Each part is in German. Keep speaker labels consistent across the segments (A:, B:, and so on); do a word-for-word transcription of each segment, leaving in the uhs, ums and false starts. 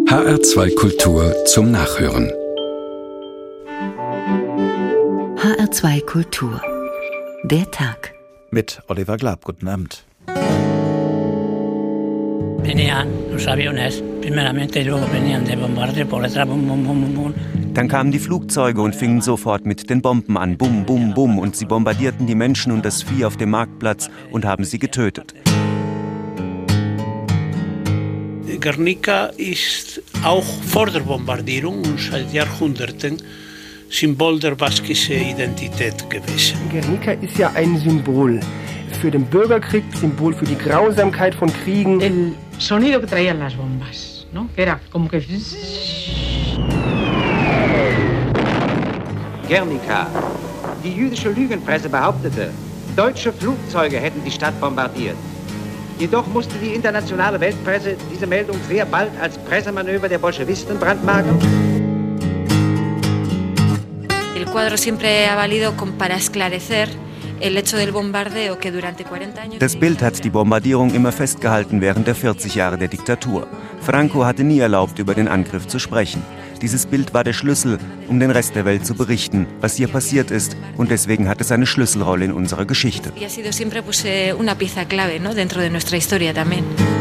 A: H R zwei Kultur zum Nachhören.
B: H R zwei Kultur. Der Tag.
C: Mit Oliver Glab. Guten Abend.
D: Dann kamen die Flugzeuge und fingen sofort mit den Bomben an. Bum, bum, bum. Und sie bombardierten die Menschen und das Vieh auf dem Marktplatz und haben sie getötet.
E: Guernica ist auch vor der Bombardierung und seit Jahrhunderten Symbol der baskischen Identität gewesen.
F: Guernica ist ja ein Symbol für den Bürgerkrieg, Symbol für die Grausamkeit von Kriegen.
G: El sonido que traían las bombas, ¿no? Era como que...
H: Guernica. Die jüdische Lügenpresse behauptete, deutsche Flugzeuge hätten die Stadt bombardiert. Jedoch musste die internationale Weltpresse diese Meldung sehr bald als Pressemanöver der Bolschewisten brandmarken.
I: El cuadro siempre ha valido para esclarecer el hecho del bombardeo que durante cuarenta años.
D: Das Bild hat die Bombardierung immer festgehalten während der vierzig Jahre der Diktatur. Franco hatte nie erlaubt, über den Angriff zu sprechen. Dieses Bild war der Schlüssel, um den Rest der Welt zu berichten, was hier passiert ist, und deswegen hat es eine Schlüsselrolle in unserer Geschichte.
I: Y ha sido siempre pues una pieza clave, ¿no? Dentro de nuestra historia también.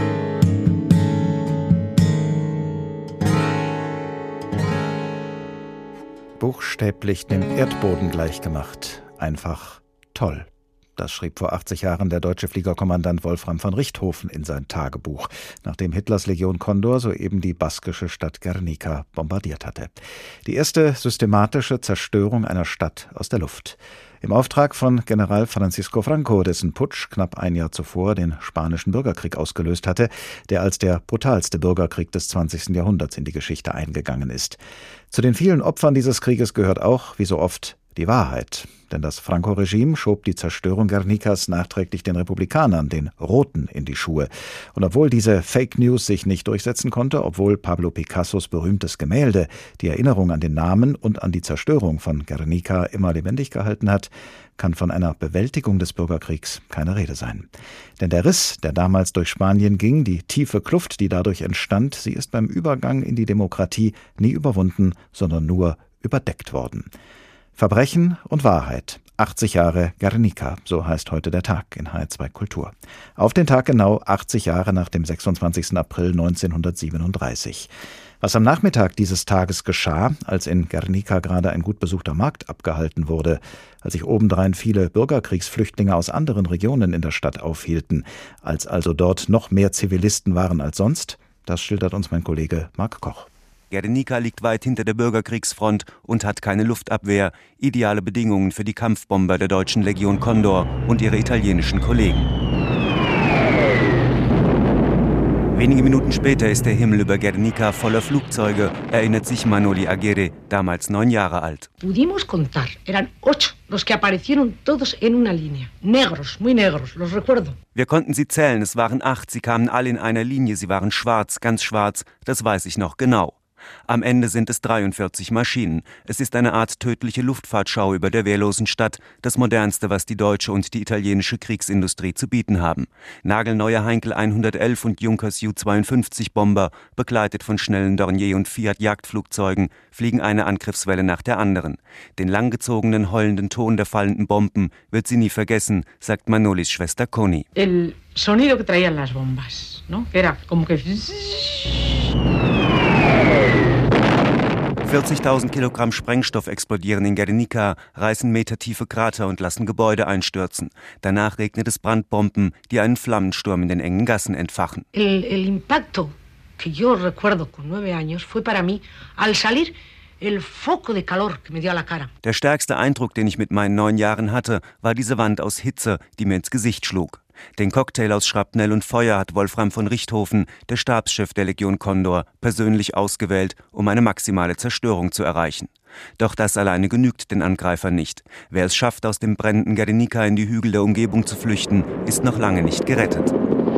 C: Buchstäblich dem Erdboden gleichgemacht. Einfach toll. Das schrieb vor achtzig Jahren der deutsche Fliegerkommandant Wolfram von Richthofen in sein Tagebuch, nachdem Hitlers Legion Condor soeben die baskische Stadt Guernica bombardiert hatte. Die erste systematische Zerstörung einer Stadt aus der Luft. Im Auftrag von General Francisco Franco, dessen Putsch knapp ein Jahr zuvor den Spanischen Bürgerkrieg ausgelöst hatte, der als der brutalste Bürgerkrieg des zwanzigsten Jahrhunderts in die Geschichte eingegangen ist. Zu den vielen Opfern dieses Krieges gehört auch, wie so oft, die Wahrheit. Denn das Franco-Regime schob die Zerstörung Guernicas nachträglich den Republikanern, den Roten, in die Schuhe. Und obwohl diese Fake News sich nicht durchsetzen konnte, obwohl Pablo Picassos berühmtes Gemälde die Erinnerung an den Namen und an die Zerstörung von Guernica immer lebendig gehalten hat, kann von einer Bewältigung des Bürgerkriegs keine Rede sein. Denn der Riss, der damals durch Spanien ging, die tiefe Kluft, die dadurch entstand, sie ist beim Übergang in die Demokratie nie überwunden, sondern nur überdeckt worden. Verbrechen und Wahrheit. achtzig Jahre Guernica, so heißt heute der Tag in H R zwei Kultur. Auf den Tag genau achtzig Jahre nach dem sechsundzwanzigsten April neunzehnhundertsiebenunddreißig. Was am Nachmittag dieses Tages geschah, als in Guernica gerade ein gut besuchter Markt abgehalten wurde, als sich obendrein viele Bürgerkriegsflüchtlinge aus anderen Regionen in der Stadt aufhielten, als also dort noch mehr Zivilisten waren als sonst, das schildert uns mein Kollege Marc Koch.
D: Guernica liegt weit hinter der Bürgerkriegsfront und hat keine Luftabwehr. Ideale Bedingungen für die Kampfbomber der deutschen Legion Condor und ihre italienischen Kollegen. Wenige Minuten später ist der Himmel über Guernica voller Flugzeuge, erinnert sich Manoli Aguirre, damals neun Jahre alt.
G: Pudimos contar, eran ocho los que aparecieron todos en una línea. Negros, muy negros, los recuerdo.
D: Wir konnten sie zählen, es waren acht, sie kamen alle in einer Linie, sie waren schwarz, ganz schwarz, das weiß ich noch genau. Am Ende sind es dreiundvierzig Maschinen. Es ist eine Art tödliche Luftfahrtschau über der wehrlosen Stadt, das modernste, was die deutsche und die italienische Kriegsindustrie zu bieten haben. Nagelneue Heinkel hundertelf und Junkers Ju zweiundfünfzig Bomber, begleitet von schnellen Dornier und Fiat Jagdflugzeugen, fliegen eine Angriffswelle nach der anderen. Den langgezogenen, heulenden Ton der fallenden Bomben wird sie nie vergessen, sagt Manolis Schwester Conny.
G: El sonido que traían las bombas, ¿no? Era como que...
D: vierzigtausend Kilogramm Sprengstoff explodieren in Guernica, reißen metertiefe Krater und lassen Gebäude einstürzen. Danach regnet es Brandbomben, die einen Flammensturm in den engen Gassen entfachen.
G: El, el impacto que yo recuerdo con nueve años fue para mí al salir el foco de calor que me dio a la cara.
D: Der stärkste Eindruck, den ich mit meinen neun Jahren hatte, war diese Wand aus Hitze, die mir ins Gesicht schlug. Den Cocktail aus Schrapnell und Feuer hat Wolfram von Richthofen, der Stabschef der Legion Condor, persönlich ausgewählt, um eine maximale Zerstörung zu erreichen. Doch das alleine genügt den Angreifern nicht. Wer es schafft, aus dem brennenden Guernica in die Hügel der Umgebung zu flüchten, ist noch lange nicht gerettet.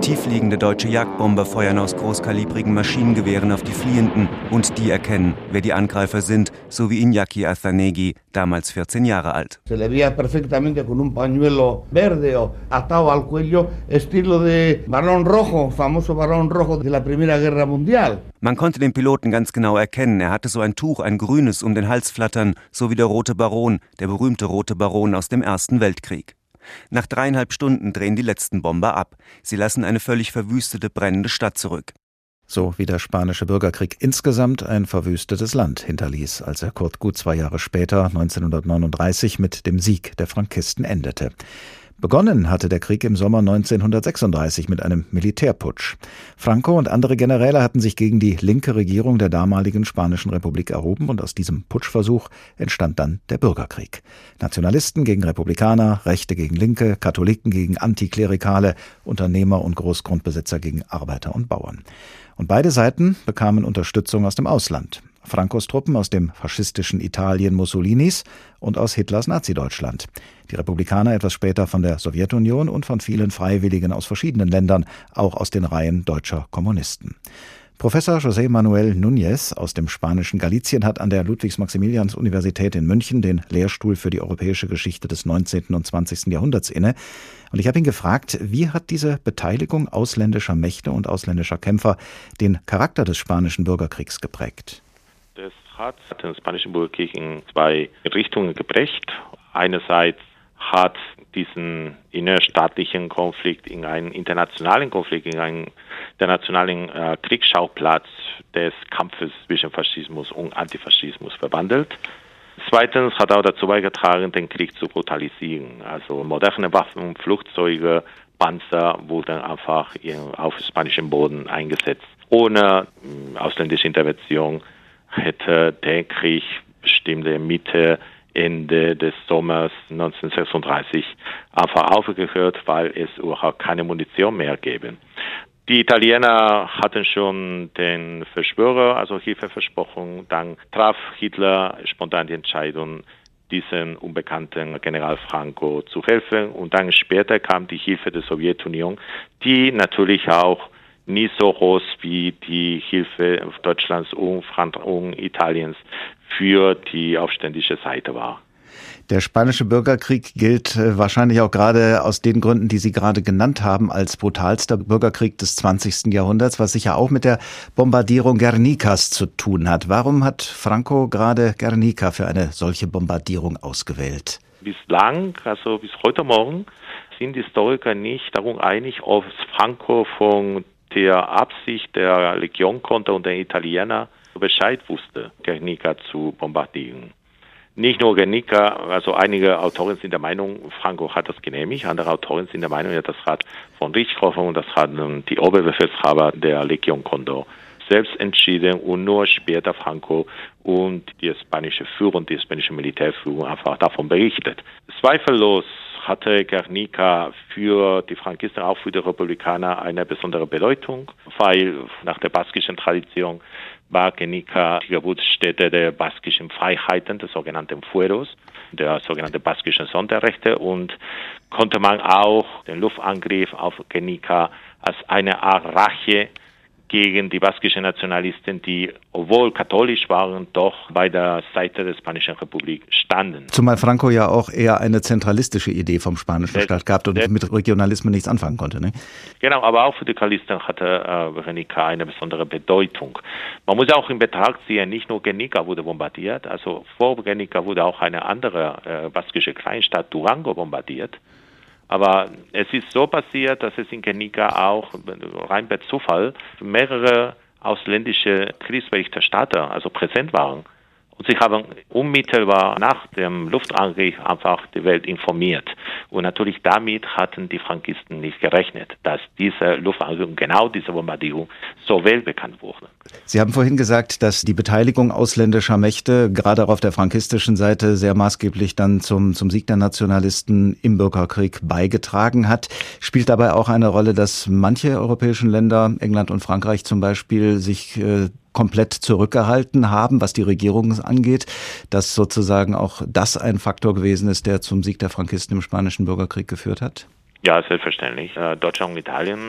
D: Tiefliegende deutsche Jagdbomber feuern aus großkalibrigen Maschinengewehren auf die Fliehenden und die erkennen, wer die Angreifer sind, so wie Iñaki Azanegui, damals vierzehn Jahre alt.
J: Se le veía perfectamente con un pañuelo verde o atado al cuello, estilo de Barón Rojo, famoso Barón Rojo de la Primera Guerra Mundial.
D: Man konnte den Piloten ganz genau erkennen. Er hatte so ein Tuch, ein grünes, um den Hals flattern, so wie der Rote Baron, der berühmte Rote Baron aus dem Ersten Weltkrieg. Nach dreieinhalb Stunden drehen die letzten Bomber ab. Sie lassen eine völlig verwüstete, brennende Stadt zurück.
C: So wie der Spanische Bürgerkrieg insgesamt ein verwüstetes Land hinterließ, als er kurz gut zwei Jahre später, neunzehnhundertneununddreißig, mit dem Sieg der Frankisten endete. Begonnen hatte der Krieg im Sommer neunzehnhundertsechsunddreißig mit einem Militärputsch. Franco und andere Generäle hatten sich gegen die linke Regierung der damaligen Spanischen Republik erhoben und aus diesem Putschversuch entstand dann der Bürgerkrieg. Nationalisten gegen Republikaner, Rechte gegen Linke, Katholiken gegen Antiklerikale, Unternehmer und Großgrundbesitzer gegen Arbeiter und Bauern. Und beide Seiten bekamen Unterstützung aus dem Ausland. Francos Truppen aus dem faschistischen Italien Mussolinis und aus Hitlers Nazi-Deutschland. Die Republikaner etwas später von der Sowjetunion und von vielen Freiwilligen aus verschiedenen Ländern, auch aus den Reihen deutscher Kommunisten. Professor José Manuel Núñez aus dem spanischen Galizien hat an der Ludwigs-Maximilians-Universität in München den Lehrstuhl für die europäische Geschichte des neunzehnten und zwanzigsten Jahrhunderts inne. Und ich habe ihn gefragt, wie hat diese Beteiligung ausländischer Mächte und ausländischer Kämpfer den Charakter des Spanischen Bürgerkriegs geprägt?
K: Das hat den Spanischen Bürgerkrieg in zwei Richtungen geprägt. Einerseits hat diesen innerstaatlichen Konflikt in einen internationalen Konflikt, in einen internationalen äh, Kriegsschauplatz des Kampfes zwischen Faschismus und Antifaschismus verwandelt. Zweitens hat auch dazu beigetragen, den Krieg zu brutalisieren. Also moderne Waffen, Flugzeuge, Panzer wurden einfach auf spanischem Boden eingesetzt. Ohne äh, ausländische Intervention hätte der Krieg bestimmte Mitte, Ende des Sommers neunzehnhundertsechsunddreißig einfach aufgehört, weil es überhaupt keine Munition mehr gäbe. Die Italiener hatten schon den Verschwörer, also Hilfe versprochen. Dann traf Hitler spontan die Entscheidung, diesen unbekannten General Franco zu helfen. Und dann später kam die Hilfe der Sowjetunion, die natürlich auch nie so groß wie die Hilfe Deutschlands und, Frank- und Italiens für die aufständische Seite war.
C: Der Spanische Bürgerkrieg gilt wahrscheinlich auch gerade aus den Gründen, die Sie gerade genannt haben, als brutalster Bürgerkrieg des zwanzigsten Jahrhunderts, was sicher auch mit der Bombardierung Guernicas zu tun hat. Warum hat Franco gerade Guernica für eine solche Bombardierung ausgewählt?
K: Bislang, also bis heute Morgen, sind die Historiker nicht darum einig, ob Franco von der Absicht der Legionkonter und der Italiener Bescheid wusste, Guernica zu bombardieren. Nicht nur Guernica, also einige Autoren sind der Meinung, Franco hat das genehmigt, andere Autoren sind der Meinung, ja, das hat von Richthofen und das hat die Oberbefehlshaber der Legion Condor selbst entschieden und nur später Franco und die spanische Führung, die spanische Militärführung einfach davon berichtet. Zweifellos hatte Guernica für die Frankisten, auch für die Republikaner, eine besondere Bedeutung, weil nach der baskischen Tradition war Guernica die Geburtsstätte der baskischen Freiheiten, des sogenannten Fueros, der sogenannten baskischen Sonderrechte, und konnte man auch den Luftangriff auf Guernica als eine Art Rache gegen die baskischen Nationalisten, die, obwohl katholisch waren, doch bei der Seite der Spanischen Republik standen.
C: Zumal Franco ja auch eher eine zentralistische Idee vom spanischen Staat gehabt und mit Regionalismen nichts anfangen konnte, ne?
K: Genau, aber auch für die Calisten hatte äh, Guernica eine besondere Bedeutung. Man muss auch in Betracht ziehen, nicht nur Guernica wurde bombardiert, also vor Guernica wurde auch eine andere äh, baskische Kleinstadt Durango bombardiert. Aber es ist so passiert, dass es in Guernica auch rein per Zufall mehrere ausländische Kriegsberichterstatter also präsent waren. Und sie haben unmittelbar nach dem Luftangriff einfach die Welt informiert. Und natürlich damit hatten die Frankisten nicht gerechnet, dass diese Luftangriff, genau diese Bombardierung, so weltbekannt wurde.
C: Sie haben vorhin gesagt, dass die Beteiligung ausländischer Mächte, gerade auch auf der frankistischen Seite, sehr maßgeblich dann zum, zum Sieg der Nationalisten im Bürgerkrieg beigetragen hat. Spielt dabei auch eine Rolle, dass manche europäischen Länder, England und Frankreich zum Beispiel, sich äh, komplett zurückgehalten haben, was die Regierung angeht, dass sozusagen auch das ein Faktor gewesen ist, der zum Sieg der Frankisten im Spanischen Bürgerkrieg geführt hat?
K: Ja, selbstverständlich. Deutschland und Italien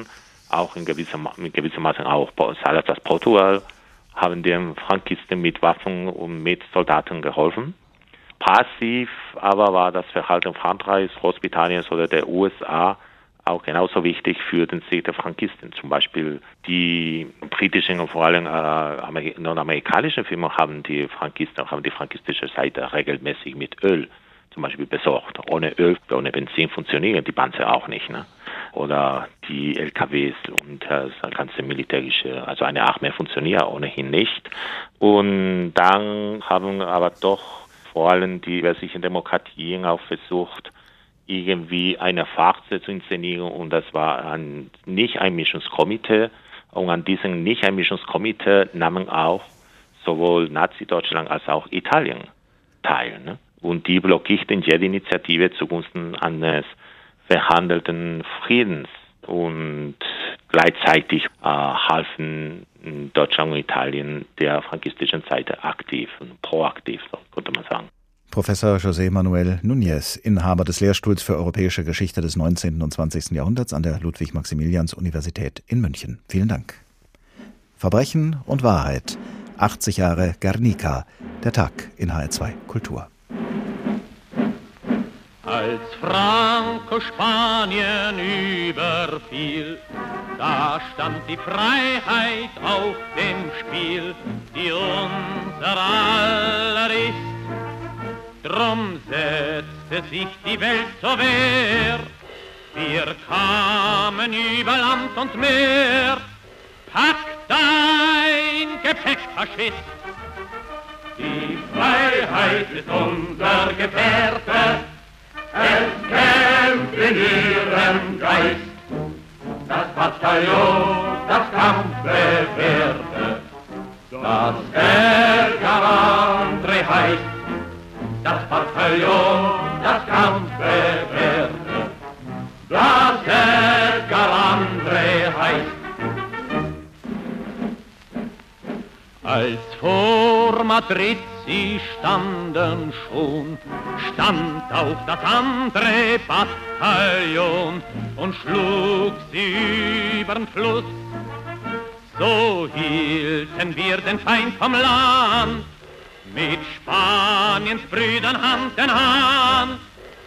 K: auch in gewisser, in gewisser Maße auch Salazar's Portugal, haben den Frankisten mit Waffen und mit Soldaten geholfen. Passiv aber war das Verhalten Frankreichs, Großbritanniens oder der U S A auch genauso wichtig für den Sieg der Frankisten. Zum Beispiel die britischen und vor allem äh, nordamerikanischen Firmen haben die Frankisten, haben die frankistische Seite regelmäßig mit Öl zum Beispiel besorgt. Ohne Öl, ohne Benzin funktionieren die Panzer auch nicht, ne? Oder die L K Ws und das ganze militärische, also eine Armee funktioniert ohnehin nicht. Und dann haben aber doch vor allem die westlichen Demokratien auch versucht, irgendwie eine Farce zu inszenieren, und das war ein Nicht-Einmischungskomitee, und an diesem Nicht-Einmischungskomitee nahmen auch sowohl Nazi-Deutschland als auch Italien teil, ne? Und die blockierten jede Initiative zugunsten eines verhandelten Friedens, und gleichzeitig äh, halfen Deutschland und Italien der frankistischen Seite aktiv und proaktiv, so könnte man sagen.
C: Professor José Manuel Núñez, Inhaber des Lehrstuhls für Europäische Geschichte des neunzehnten und zwanzigsten Jahrhunderts an der Ludwig-Maximilians-Universität in München. Vielen Dank. Verbrechen und Wahrheit. achtzig Jahre Guernica. Der Tag in H R zwei Kultur.
L: Als Franco Spanien überfiel, da stand die Freiheit auf dem Spiel, die unser aller ist. Drum setzte sich die Welt zur Wehr, wir kamen über Land und Meer. Pack dein Gepäck, Faschist, die Freiheit ist unser Gefährte, es kämpft in ihrem Geist. Das Bataillon, das Kampf bewährte, das El Galandre heißt. Das Bataillon, das Kampf bewährte, das El Galandre heißt. Als vor Madrid sie standen schon, stand auch das andere Bataillon und schlug sie übern Fluss. So hielten wir den Feind vom Land, mit Spaniens Brüdern Hand in Hand,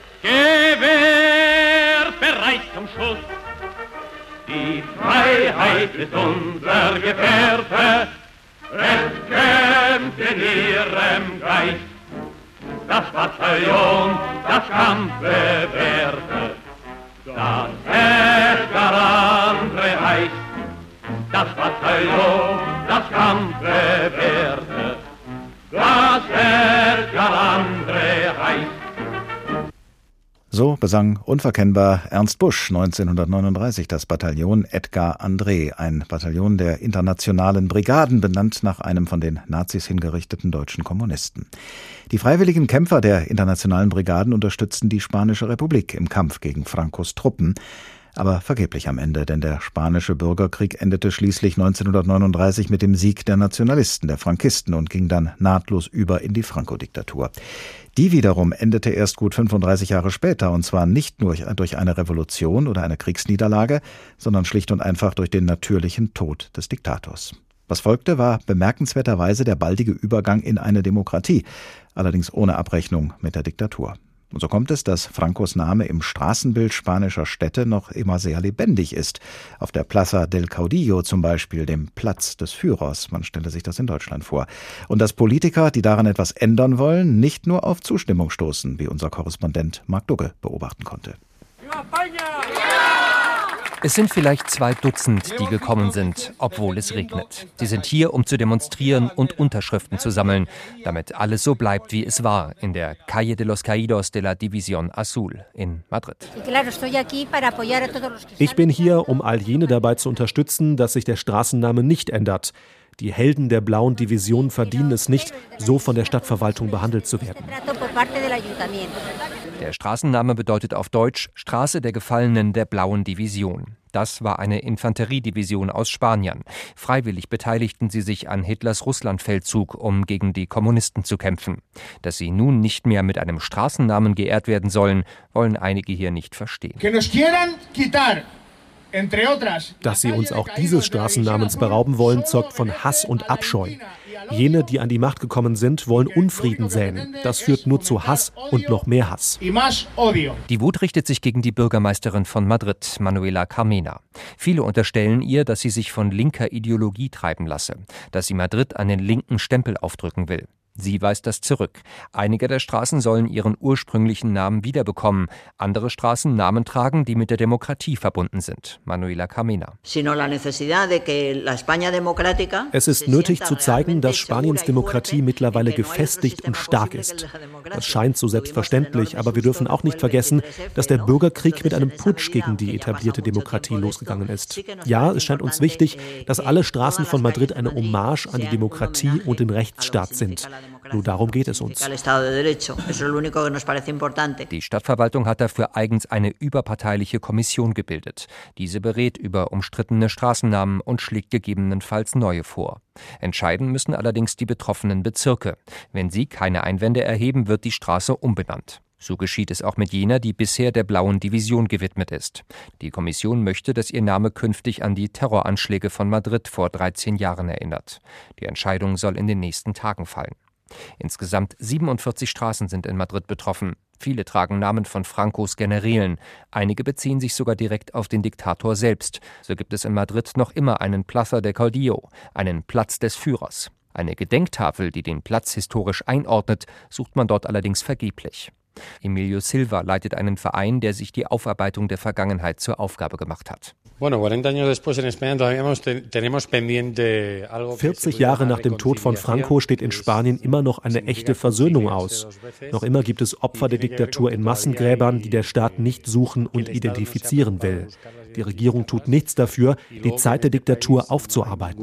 L: Gewehr bereit zum Schuss. Die Freiheit ist unser Gefährte, es kämpft in ihrem Geist. Das Bataillon, das Kampf bewährte, das El Galandre heißt. Das Bataillon, das Kampf bewährte, das El Galandre heißt.
C: So besang unverkennbar Ernst Busch neunzehnhundertneununddreißig das Bataillon Edgar André, ein Bataillon der internationalen Brigaden, benannt nach einem von den Nazis hingerichteten deutschen Kommunisten. Die freiwilligen Kämpfer der internationalen Brigaden unterstützten die Spanische Republik im Kampf gegen Francos Truppen. Aber vergeblich am Ende, denn der spanische Bürgerkrieg endete schließlich neunzehnhundertneununddreißig mit dem Sieg der Nationalisten, der Frankisten, und ging dann nahtlos über in die Franco-Diktatur. Die wiederum endete erst gut fünfunddreißig Jahre später, und zwar nicht nur durch eine Revolution oder eine Kriegsniederlage, sondern schlicht und einfach durch den natürlichen Tod des Diktators. Was folgte, war bemerkenswerterweise der baldige Übergang in eine Demokratie, allerdings ohne Abrechnung mit der Diktatur. Und so kommt es, dass Francos Name im Straßenbild spanischer Städte noch immer sehr lebendig ist. Auf der Plaza del Caudillo zum Beispiel, dem Platz des Führers. Man stelle sich das in Deutschland vor. Und dass Politiker, die daran etwas ändern wollen, nicht nur auf Zustimmung stoßen, wie unser Korrespondent Marc Dugge beobachten konnte.
M: Es sind vielleicht zwei Dutzend, die gekommen sind, obwohl es regnet. Sie sind hier, um zu demonstrieren und Unterschriften zu sammeln, damit alles so bleibt, wie es war, in der Calle de los Caídos de la División Azul in Madrid.
N: Ich bin hier, um all jene dabei zu unterstützen, dass sich der Straßenname nicht ändert. Die Helden der blauen Division verdienen es nicht, so von der Stadtverwaltung behandelt zu werden.
M: Der Straßenname bedeutet auf Deutsch Straße der Gefallenen der blauen Division. Das war eine Infanteriedivision aus Spanien. Freiwillig beteiligten sie sich an Hitlers Russlandfeldzug, um gegen die Kommunisten zu kämpfen. Dass sie nun nicht mehr mit einem Straßennamen geehrt werden sollen, wollen einige hier nicht verstehen.
O: Que nos quieran quitar
N: Dass sie uns auch dieses Straßennamens berauben wollen, zeugt von Hass und Abscheu. Jene, die an die Macht gekommen sind, wollen Unfrieden säen. Das führt nur zu Hass und noch mehr Hass.
M: Die Wut richtet sich gegen die Bürgermeisterin von Madrid, Manuela Carmena. Viele unterstellen ihr, dass sie sich von linker Ideologie treiben lasse, dass sie Madrid einen linken Stempel aufdrücken will. Sie weist das zurück. Einige der Straßen sollen ihren ursprünglichen Namen wiederbekommen. Andere Straßen Namen tragen, die mit der Demokratie verbunden sind. Manuela Carmena.
N: Es ist nötig zu zeigen, dass Spaniens Demokratie mittlerweile gefestigt und stark ist. Das scheint so selbstverständlich, aber wir dürfen auch nicht vergessen, dass der Bürgerkrieg mit einem Putsch gegen die etablierte Demokratie losgegangen ist. Ja, es scheint uns wichtig, dass alle Straßen von Madrid eine Hommage an die Demokratie und den Rechtsstaat sind. Nur darum geht es uns.
M: Die Stadtverwaltung hat dafür eigens eine überparteiliche Kommission gebildet. Diese berät über umstrittene Straßennamen und schlägt gegebenenfalls neue vor. Entscheiden müssen allerdings die betroffenen Bezirke. Wenn sie keine Einwände erheben, wird die Straße umbenannt. So geschieht es auch mit jener, die bisher der Blauen Division gewidmet ist. Die Kommission möchte, dass ihr Name künftig an die Terroranschläge von Madrid vor dreizehn Jahren erinnert. Die Entscheidung soll in den nächsten Tagen fallen. Insgesamt siebenundvierzig Straßen sind in Madrid betroffen. Viele tragen Namen von Francos Generälen. Einige beziehen sich sogar direkt auf den Diktator selbst. So gibt es in Madrid noch immer einen Plaza de Caudillo, einen Platz des Führers. Eine Gedenktafel, die den Platz historisch einordnet, sucht man dort allerdings vergeblich. Emilio Silva leitet einen Verein, der sich die Aufarbeitung der Vergangenheit zur Aufgabe gemacht hat.
N: vierzig Jahre nach dem Tod von Franco steht in Spanien immer noch eine echte Versöhnung aus. Noch immer gibt es Opfer der Diktatur in Massengräbern, die der Staat nicht suchen und identifizieren will. Die Regierung tut nichts dafür, die Zeit der Diktatur aufzuarbeiten.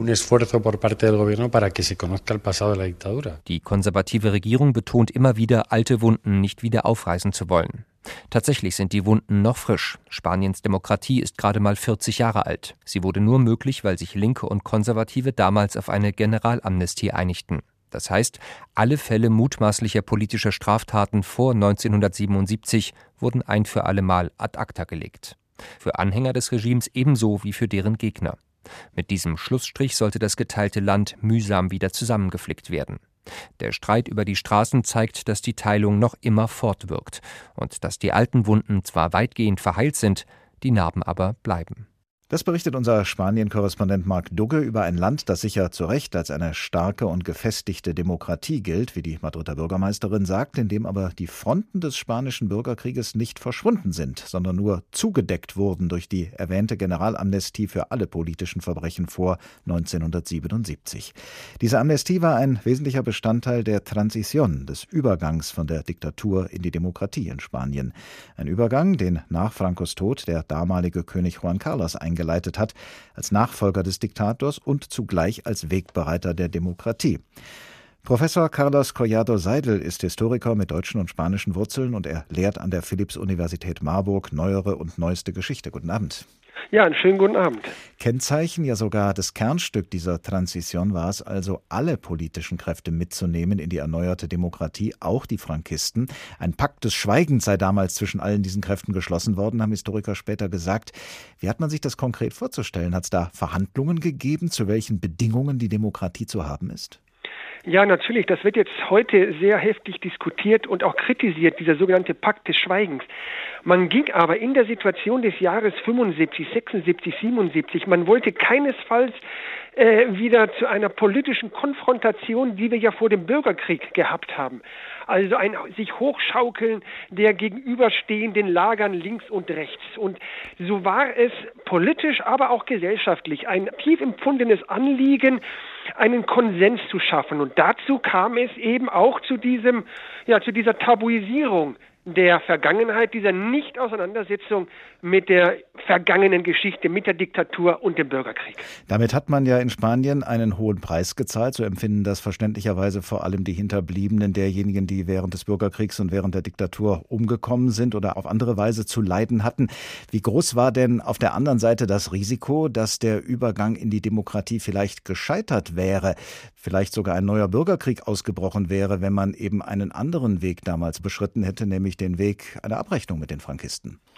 M: Die konservative Regierung betont immer wieder, alte Wunden nicht wieder aufreißen zu wollen. Tatsächlich sind die Wunden noch frisch. Spaniens Demokratie ist gerade mal vierzig Jahre alt. Sie wurde nur möglich, weil sich Linke und Konservative damals auf eine Generalamnestie einigten. Das heißt, alle Fälle mutmaßlicher politischer Straftaten vor neunzehnhundertsiebenundsiebzig wurden ein für alle Mal ad acta gelegt. Für Anhänger des Regimes ebenso wie für deren Gegner. Mit diesem Schlussstrich sollte das geteilte Land mühsam wieder zusammengeflickt werden. Der Streit über die Straßen zeigt, dass die Teilung noch immer fortwirkt und dass die alten Wunden zwar weitgehend verheilt sind, die Narben aber bleiben.
C: Das berichtet unser Spanien-Korrespondent Marc Dugge über ein Land, das sicher zu Recht als eine starke und gefestigte Demokratie gilt, wie die Madrider Bürgermeisterin sagt, in dem aber die Fronten des spanischen Bürgerkrieges nicht verschwunden sind, sondern nur zugedeckt wurden durch die erwähnte Generalamnestie für alle politischen Verbrechen vor neunzehnhundertsiebenundsiebzig. Diese Amnestie war ein wesentlicher Bestandteil der Transición, des Übergangs von der Diktatur in die Demokratie in Spanien. Ein Übergang, den nach Francos Tod der damalige König Juan Carlos eingeleitet geleitet hat, als Nachfolger des Diktators und zugleich als Wegbereiter der Demokratie. Professor Carlos Collado Seidel ist Historiker mit deutschen und spanischen Wurzeln und er lehrt an der Philipps-Universität Marburg neuere und neueste Geschichte. Guten Abend.
F: Ja, einen schönen guten Abend.
C: Kennzeichen, ja sogar das Kernstück dieser Transición war es also, alle politischen Kräfte mitzunehmen in die erneuerte Demokratie, auch die Frankisten. Ein Pakt des Schweigens sei damals zwischen allen diesen Kräften geschlossen worden, haben Historiker später gesagt. Wie hat man sich das konkret vorzustellen? Hat es da Verhandlungen gegeben, zu welchen Bedingungen die Demokratie zu haben ist?
F: Ja, natürlich. Das wird jetzt heute sehr heftig diskutiert und auch kritisiert, dieser sogenannte Pakt des Schweigens. Man ging aber in der Situation des Jahres fünfundsiebzig, sechsundsiebzig, siebenundsiebzig, man wollte keinesfalls äh, wieder zu einer politischen Konfrontation, die wir ja vor dem Bürgerkrieg gehabt haben. Also ein sich hochschaukeln der gegenüberstehenden Lagern links und rechts. Und so war es politisch, aber auch gesellschaftlich ein tief empfundenes Anliegen, einen Konsens zu schaffen. Und dazu kam es eben auch zu diesem, ja, zu dieser Tabuisierung der Vergangenheit, dieser Nicht-Auseinandersetzung mit der vergangenen Geschichte, mit der Diktatur und dem Bürgerkrieg.
C: Damit hat man ja in Spanien einen hohen Preis gezahlt. So empfinden das verständlicherweise vor allem die Hinterbliebenen derjenigen, die während des Bürgerkriegs und während der Diktatur umgekommen sind oder auf andere Weise zu leiden hatten. Wie groß war denn auf der anderen Seite das Risiko, dass der Übergang in die Demokratie vielleicht gescheitert wäre, vielleicht sogar ein neuer Bürgerkrieg ausgebrochen wäre, wenn man eben einen anderen Weg damals beschritten hätte, nämlich den Weg einer Abrechnung mit den Frankisten?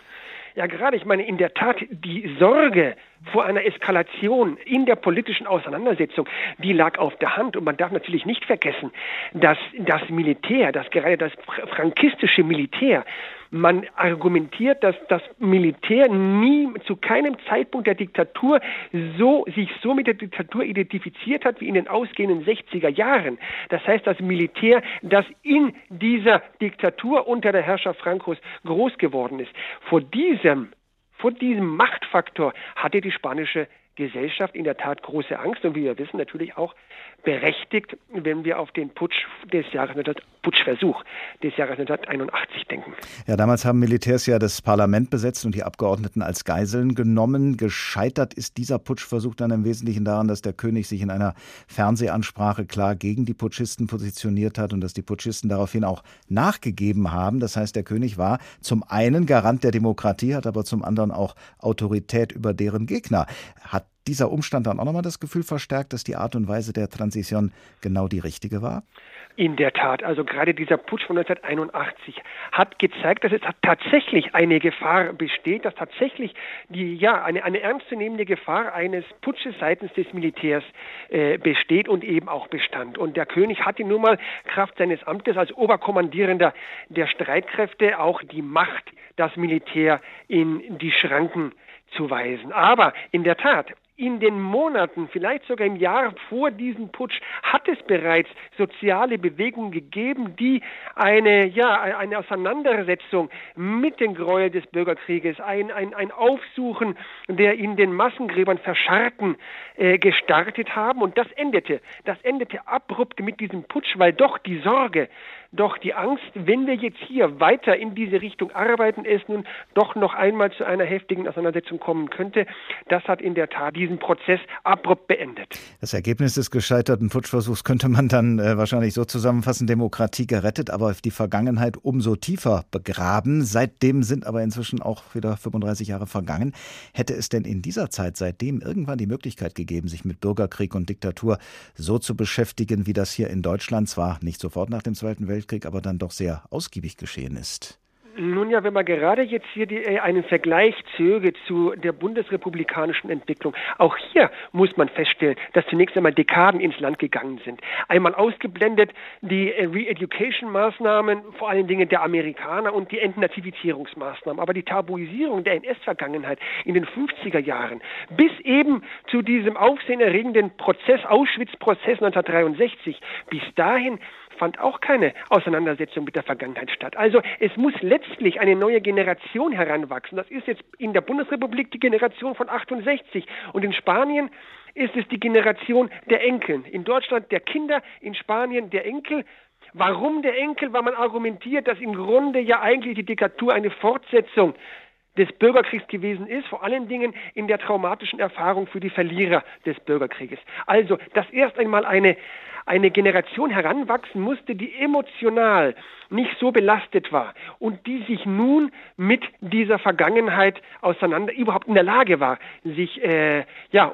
F: Ja, gerade, ich meine, in der Tat, die Sorge vor einer Eskalation in der politischen Auseinandersetzung, die lag auf der Hand. Und man darf natürlich nicht vergessen, dass das Militär, dass gerade das frankistische Militär, man argumentiert, dass das Militär nie, zu keinem Zeitpunkt der Diktatur so, sich so mit der Diktatur identifiziert hat wie in den ausgehenden sechziger Jahren. Das heißt, das Militär, das in dieser Diktatur unter der Herrschaft Francos groß geworden ist. Vor diesem, vor diesem Machtfaktor hatte die spanische Gesellschaft in der Tat große Angst und wie wir wissen natürlich auch berechtigt, wenn wir auf den Putsch des Jahres, Putschversuch des Jahres neunzehnhunderteinundachtzig denken.
C: Ja, damals haben Militärs ja das Parlament besetzt und die Abgeordneten als Geiseln genommen. Gescheitert ist dieser Putschversuch dann im Wesentlichen daran, dass der König sich in einer Fernsehansprache klar gegen die Putschisten positioniert hat und dass die Putschisten daraufhin auch nachgegeben haben. Das heißt, der König war zum einen Garant der Demokratie, hat aber zum anderen auch Autorität über deren Gegner. Hat dieser Umstand dann auch nochmal das Gefühl verstärkt, dass die Art und Weise der Transition genau die richtige war?
F: In der Tat, also gerade dieser Putsch von neunzehnhunderteinundachtzig hat gezeigt, dass es tatsächlich eine Gefahr besteht, dass tatsächlich die, ja, eine, eine ernstzunehmende Gefahr eines Putsches seitens des Militärs äh, besteht und eben auch bestand. Und der König hatte nun mal Kraft seines Amtes als Oberkommandierender der Streitkräfte auch die Macht, das Militär in die Schranken zu weisen. Aber in der Tat, in den Monaten, vielleicht sogar im Jahr vor diesem Putsch, hat es bereits soziale Bewegungen gegeben, die eine, ja, eine Auseinandersetzung mit den Gräueln des Bürgerkrieges, ein, ein, ein Aufsuchen der in den Massengräbern Verscharrten äh, gestartet haben. Und das endete, das endete abrupt mit diesem Putsch, weil doch die Sorge, doch die Angst, wenn wir jetzt hier weiter in diese Richtung arbeiten, es nun doch noch einmal zu einer heftigen Auseinandersetzung kommen könnte, das hat in der Tat diesen Prozess abrupt beendet.
C: Das Ergebnis des gescheiterten Putschversuchs könnte man dann äh, wahrscheinlich so zusammenfassen: Demokratie gerettet, aber die Vergangenheit umso tiefer begraben. Seitdem sind aber inzwischen auch wieder fünfunddreißig Jahre vergangen. Hätte es denn in dieser Zeit seitdem irgendwann die Möglichkeit gegeben, sich mit Bürgerkrieg und Diktatur so zu beschäftigen, wie das hier in Deutschland zwar nicht sofort nach dem Zweiten Weltkrieg, aber dann doch sehr ausgiebig geschehen ist?
F: Nun ja, wenn man gerade jetzt hier die, äh, einen Vergleich zöge zu der bundesrepublikanischen Entwicklung, auch hier muss man feststellen, dass zunächst einmal Dekaden ins Land gegangen sind. Einmal ausgeblendet die äh, Re-Education-Maßnahmen, vor allen Dingen der Amerikaner und die Entnazifizierungsmaßnahmen. Aber die Tabuisierung der N S-Vergangenheit in den fünfziger Jahren bis eben zu diesem aufsehenerregenden Prozess, Auschwitz-Prozess neunzehnhundertdreiundsechzig, bis dahin fand auch keine Auseinandersetzung mit der Vergangenheit statt. Also es muss letztlich eine neue Generation heranwachsen. Das ist jetzt in der Bundesrepublik die Generation von achtundsechzig und in Spanien ist es die Generation der Enkel. In Deutschland der Kinder, in Spanien der Enkel. Warum der Enkel? Weil man argumentiert, dass im Grunde ja eigentlich die Diktatur eine Fortsetzung des Bürgerkriegs gewesen ist, vor allen Dingen in der traumatischen Erfahrung für die Verlierer des Bürgerkrieges. Also, dass erst einmal eine eine Generation heranwachsen musste, die emotional nicht so belastet war und die sich nun mit dieser Vergangenheit auseinander, überhaupt in der Lage war, sich, äh, ja,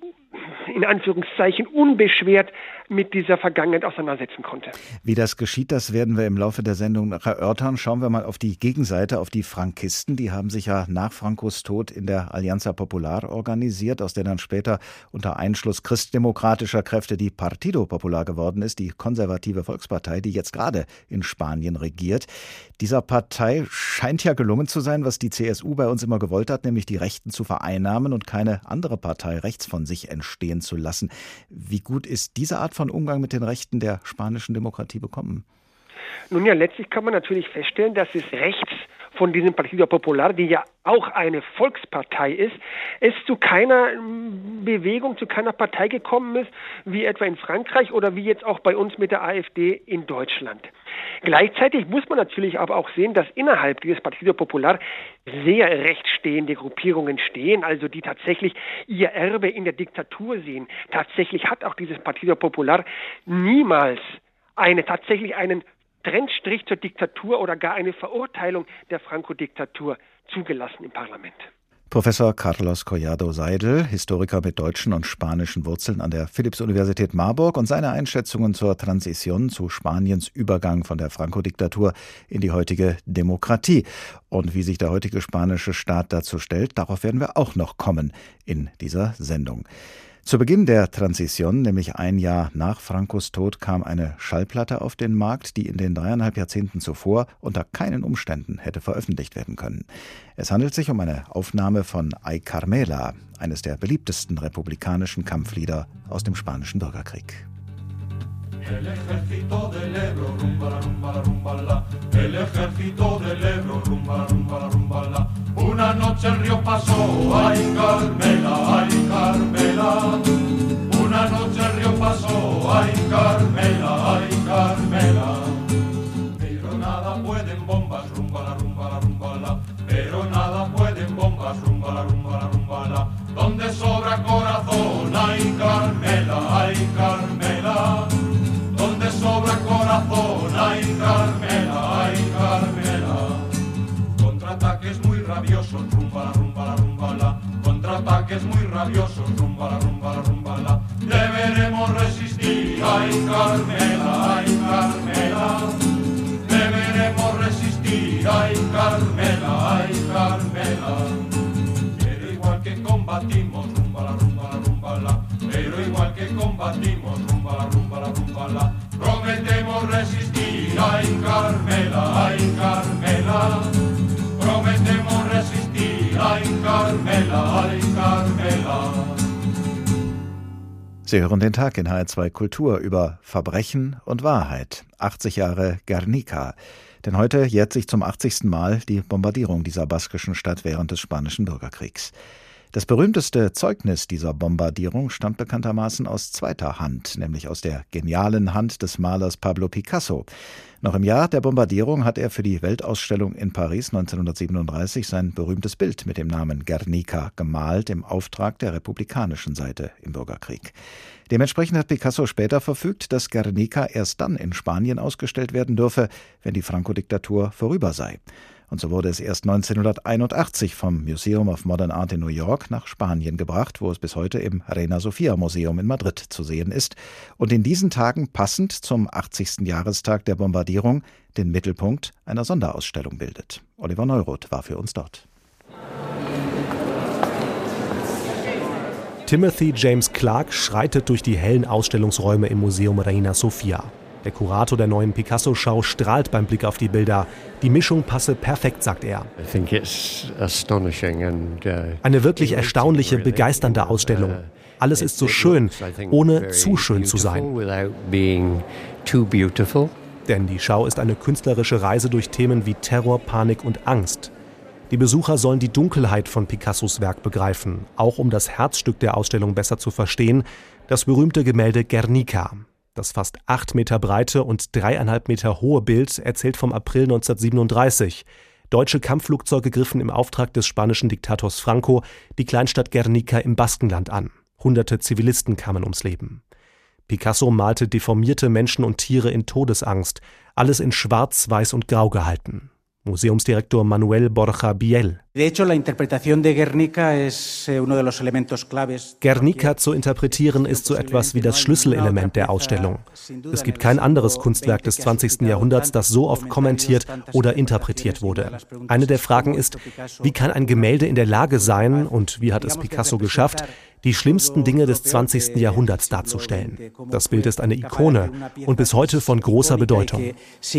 F: in Anführungszeichen unbeschwert mit dieser Vergangenheit auseinandersetzen konnte.
C: Wie das geschieht, das werden wir im Laufe der Sendung noch erörtern. Schauen wir mal auf die Gegenseite, auf die Frankisten. Die haben sich ja nach Francos Tod in der Alianza Popular organisiert, aus der dann später unter Einschluss christdemokratischer Kräfte die Partido Popular geworden ist, die konservative Volkspartei, die jetzt gerade in Spanien regiert. Dieser Partei scheint ja gelungen zu sein, was die C S U bei uns immer gewollt hat, nämlich die Rechten zu vereinnahmen und keine andere Partei rechts von sich entstehen zu lassen. Wie gut ist diese Art von Umgang mit den Rechten der spanischen Demokratie bekommen?
F: Nun ja, letztlich kann man natürlich feststellen, dass es rechts von diesem Partido Popular, die ja auch eine Volkspartei ist, es zu keiner Bewegung, zu keiner Partei gekommen ist, wie etwa in Frankreich oder wie jetzt auch bei uns mit der AfD in Deutschland. Gleichzeitig muss man natürlich aber auch sehen, dass innerhalb dieses Partido Popular sehr rechtsstehende Gruppierungen stehen, also die tatsächlich ihr Erbe in der Diktatur sehen. Tatsächlich hat auch dieses Partido Popular niemals eine tatsächlich einen Trennstrich zur Diktatur oder gar eine Verurteilung der Franco-Diktatur zugelassen im Parlament.
C: Professor Carlos Collado Seidel, Historiker mit deutschen und spanischen Wurzeln an der Philipps-Universität Marburg, und seine Einschätzungen zur Transition, zu Spaniens Übergang von der Franco-Diktatur in die heutige Demokratie. Und wie sich der heutige spanische Staat dazu stellt, darauf werden wir auch noch kommen in dieser Sendung. Zu Beginn der Transition, nämlich ein Jahr nach Francos Tod, kam eine Schallplatte auf den Markt, die in den dreieinhalb Jahrzehnten zuvor unter keinen Umständen hätte veröffentlicht werden können. Es handelt sich um eine Aufnahme von Ay Carmela, eines der beliebtesten republikanischen Kampflieder aus dem spanischen Bürgerkrieg.
L: El ejército del Ebro, rumba la rumba la rumba la. El ejército del Ebro, rumba la rumba la rumba la. Una noche el río pasó, ay Carmela, ay Carmela. Una noche el río pasó, ay Carmela, ay Carmela. Pero nada pueden bombas, rumba la rumba la rumba la. Pero nada pueden bombas, rumba la rumba la rumba la. Donde sobra corazón, ay Carmela, ay Carmela. Donde sobra corazón, ay Carmela, ay Carmela. Contraataques muy rabiosos, rumba la rumba la rumba la. Contraataques muy rabiosos, rumba la rumba la rumba la. Deberemos resistir, ay Carmela, ay Carmela. Deberemos resistir, ay Carmela, ay Carmela. Pero igual que combatimos, rumba la rumba la rumba la. Pero igual que combatimos, rumba la rumba la rumba la. Prometemos resistir, ay Carmela, ay Carmela. Prometemos resistir, ay Carmela, ay Carmela.
C: Sie hören den Tag in H R zwei Kultur über Verbrechen und Wahrheit. achtzig Jahre Guernica. Denn heute jährt sich zum achtzigsten Mal die Bombardierung dieser baskischen Stadt während des Spanischen Bürgerkriegs. Das berühmteste Zeugnis dieser Bombardierung stammt bekanntermaßen aus zweiter Hand, nämlich aus der genialen Hand des Malers Pablo Picasso. Noch im Jahr der Bombardierung hat er für die Weltausstellung in Paris neunzehnhundertsiebenunddreißig sein berühmtes Bild mit dem Namen Guernica gemalt, im Auftrag der republikanischen Seite im Bürgerkrieg. Dementsprechend hat Picasso später verfügt, dass Guernica erst dann in Spanien ausgestellt werden dürfe, wenn die Franco-Diktatur vorüber sei. Und so wurde es erst neunzehnhunderteinundachtzig vom Museum of Modern Art in New York nach Spanien gebracht, wo es bis heute im Reina Sofia Museum in Madrid zu sehen ist und in diesen Tagen passend zum achtzigsten Jahrestag der Bombardierung den Mittelpunkt einer Sonderausstellung bildet. Oliver Neuroth war für uns dort.
N: Timothy James Clark schreitet durch die hellen Ausstellungsräume im Museum Reina Sofia. Der Kurator der neuen Picasso-Schau strahlt beim Blick auf die Bilder. Die Mischung passe perfekt, sagt er. Eine wirklich erstaunliche, begeisternde Ausstellung. Alles ist so schön, ohne zu schön zu sein. Denn die Schau ist eine künstlerische Reise durch Themen wie Terror, Panik und Angst. Die Besucher sollen die Dunkelheit von Picassos Werk begreifen, auch um das Herzstück der Ausstellung besser zu verstehen, das berühmte Gemälde Guernica. Das fast acht Meter breite und dreieinhalb Meter hohe Bild erzählt vom April neunzehnhundertsiebenunddreißig. Deutsche Kampfflugzeuge griffen im Auftrag des spanischen Diktators Franco die Kleinstadt Guernica im Baskenland an. Hunderte Zivilisten kamen ums Leben. Picasso malte deformierte Menschen und Tiere in Todesangst, alles in Schwarz, Weiß und Grau gehalten. Museumsdirektor Manuel Borja Biel. Guernica zu interpretieren ist so etwas wie das Schlüsselelement der Ausstellung. Es gibt kein anderes Kunstwerk des zwanzigsten Jahrhunderts, das so oft kommentiert oder interpretiert wurde. Eine der Fragen ist, wie kann ein Gemälde in der Lage sein, und wie hat es Picasso geschafft, die schlimmsten Dinge des zwanzigsten Jahrhunderts darzustellen. Das Bild ist eine Ikone und bis heute von großer Bedeutung.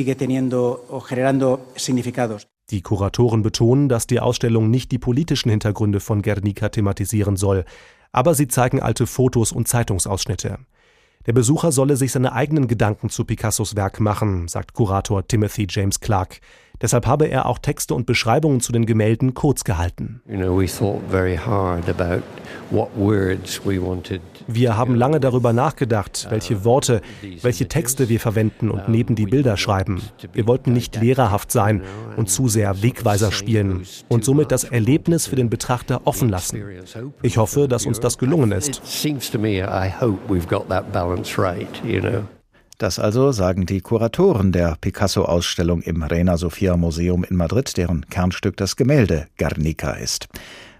N: Die Kuratoren betonen, dass die Ausstellung nicht die politischen Hintergründe von Guernica thematisieren soll, aber sie zeigen alte Fotos und Zeitungsausschnitte. Der Besucher solle sich seine eigenen Gedanken zu Picassos Werk machen, sagt Kurator Timothy James Clark. Deshalb habe er auch Texte und Beschreibungen zu den Gemälden kurz gehalten. Wir haben lange darüber nachgedacht, welche Worte, welche Texte wir verwenden und neben die Bilder schreiben. Wir wollten nicht lehrerhaft sein und zu sehr Wegweiser spielen und somit das Erlebnis für den Betrachter offen lassen. Ich hoffe, dass uns das gelungen ist.
C: Das also sagen die Kuratoren der Picasso-Ausstellung im Reina Sofia Museum in Madrid, deren Kernstück das Gemälde Guernica ist.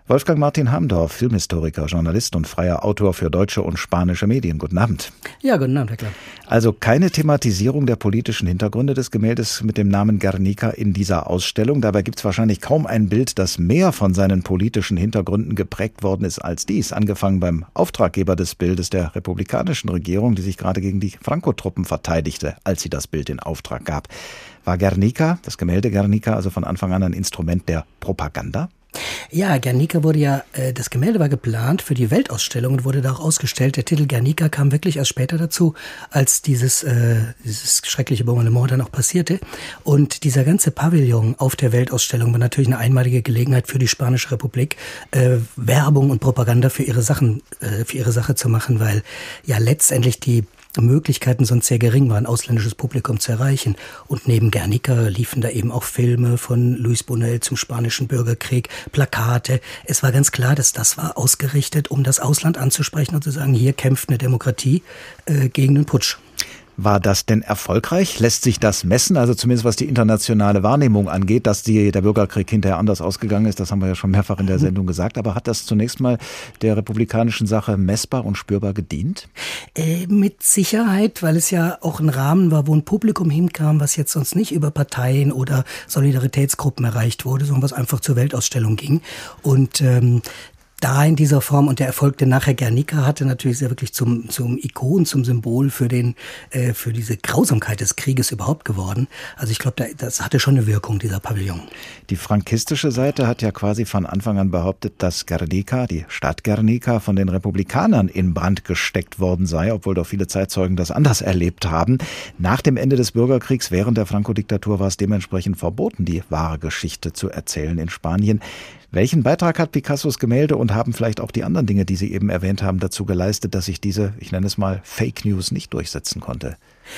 C: Wolfgang Martin Hamdorf, Filmhistoriker, Journalist und freier Autor für deutsche und spanische Medien. Guten Abend.
O: Ja, guten Abend, Herr Klapp.
C: Also keine Thematisierung der politischen Hintergründe des Gemäldes mit dem Namen Guernica in dieser Ausstellung. Dabei gibt es wahrscheinlich kaum ein Bild, das mehr von seinen politischen Hintergründen geprägt worden ist als dies. Angefangen beim Auftraggeber des Bildes, der republikanischen Regierung, die sich gerade gegen die Franco-Truppen verteidigte, als sie das Bild in Auftrag gab. War Guernica, das Gemälde Guernica, also von Anfang an ein Instrument der Propaganda?
O: Ja, Guernica wurde ja, äh, das Gemälde war geplant für die Weltausstellung und wurde da auch ausgestellt. Der Titel Guernica kam wirklich erst später dazu, als dieses, äh, dieses schreckliche Bombardement dann auch passierte. Und dieser ganze Pavillon auf der Weltausstellung war natürlich eine einmalige Gelegenheit für die Spanische Republik, äh, Werbung und Propaganda für ihre Sachen, äh, für ihre Sache zu machen, weil ja letztendlich die Möglichkeiten sonst sehr gering waren, ausländisches Publikum zu erreichen. Und neben Guernica liefen da eben auch Filme von Luis Buñuel zum spanischen Bürgerkrieg, Plakate. Es war ganz klar, dass das war ausgerichtet, um das Ausland anzusprechen und zu sagen, hier kämpft eine Demokratie äh, gegen den Putsch.
C: War das denn erfolgreich? Lässt sich das messen? Also zumindest was die internationale Wahrnehmung angeht, dass die, der Bürgerkrieg hinterher anders ausgegangen ist, das haben wir ja schon mehrfach in der Sendung gesagt. Aber hat das zunächst mal der republikanischen Sache messbar und spürbar gedient?
O: Äh, mit Sicherheit, weil es ja auch ein Rahmen war, wo ein Publikum hinkam, was jetzt sonst nicht über Parteien oder Solidaritätsgruppen erreicht wurde, sondern was einfach zur Weltausstellung ging. Und ähm, da in dieser Form und der Erfolg, der nachher Guernica hatte, natürlich sehr wirklich zum zum Ikon, zum Symbol für den äh, für diese Grausamkeit des Krieges überhaupt geworden. Also ich glaube, da, das hatte schon eine Wirkung, dieser Pavillon.
C: Die frankistische Seite hat ja quasi von Anfang an behauptet, dass Guernica, die Stadt Guernica, von den Republikanern in Brand gesteckt worden sei, obwohl doch viele Zeitzeugen das anders erlebt haben. Nach dem Ende des Bürgerkriegs, während der Franco-Diktatur, war es dementsprechend verboten, die wahre Geschichte zu erzählen in Spanien. Welchen Beitrag hat Picassos Gemälde und haben vielleicht auch die anderen Dinge, die Sie eben erwähnt haben, dazu geleistet, dass sich diese, ich nenne es mal, Fake News nicht durchsetzen konnte?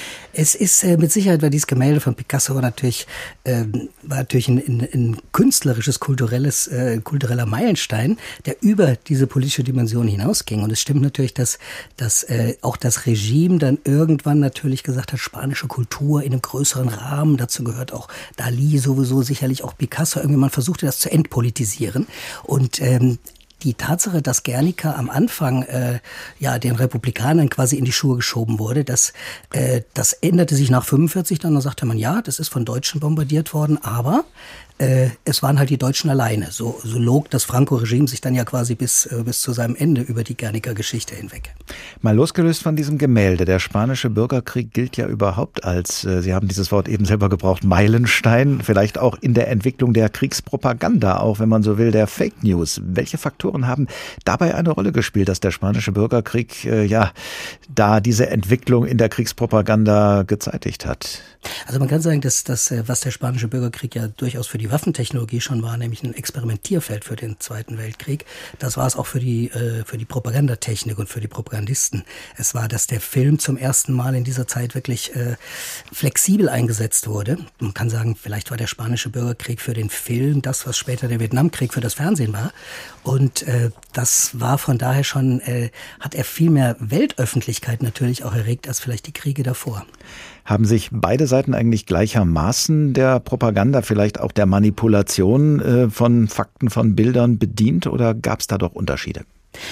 O: Es ist äh, mit Sicherheit, weil dieses Gemälde von Picasso war natürlich, äh, war natürlich ein, ein, ein künstlerisches, kulturelles, äh, kultureller Meilenstein, der über diese politische Dimension hinausging. Und es stimmt natürlich, dass, dass äh, auch das Regime dann irgendwann natürlich gesagt hat, spanische Kultur in einem größeren Rahmen, dazu gehört auch Dalí sowieso, sicherlich auch Picasso. Irgendwie man versuchte das zu entpolitisieren. Und ähm, die Tatsache, dass Guernica am Anfang äh, ja den Republikanern quasi in die Schuhe geschoben wurde, das, äh, das änderte sich nach fünfundvierzig dann. Da sagte man, ja, das ist von Deutschen bombardiert worden, aber äh, es waren halt die Deutschen alleine. So, so log das Franco-Regime sich dann ja quasi bis, äh, bis zu seinem Ende über die Guernica-Geschichte hinweg.
C: Mal losgelöst von diesem Gemälde. Der spanische Bürgerkrieg gilt ja überhaupt als, äh, Sie haben dieses Wort eben selber gebraucht, Meilenstein, vielleicht auch in der Entwicklung der Kriegspropaganda, auch wenn man so will, der Fake News. Welche Faktoren haben dabei eine Rolle gespielt, dass der spanische Bürgerkrieg äh, ja da diese Entwicklung in der Kriegspropaganda gezeitigt hat?
O: Also man kann sagen, dass das, was der spanische Bürgerkrieg ja durchaus für die Waffentechnologie schon war, nämlich ein Experimentierfeld für den Zweiten Weltkrieg, das war es auch für die, äh, für die Propagandatechnik und für die Propagandisten. Es war, dass der Film zum ersten Mal in dieser Zeit wirklich äh, flexibel eingesetzt wurde. Man kann sagen, vielleicht war der spanische Bürgerkrieg für den Film das, was später der Vietnamkrieg für das Fernsehen war. Und äh, das war von daher schon, äh, hat er viel mehr Weltöffentlichkeit natürlich auch erregt als vielleicht die Kriege davor.
C: Haben sich beide Seiten eigentlich gleichermaßen der Propaganda, vielleicht auch der Manipulation äh, von Fakten, von Bildern bedient oder gab es da doch Unterschiede?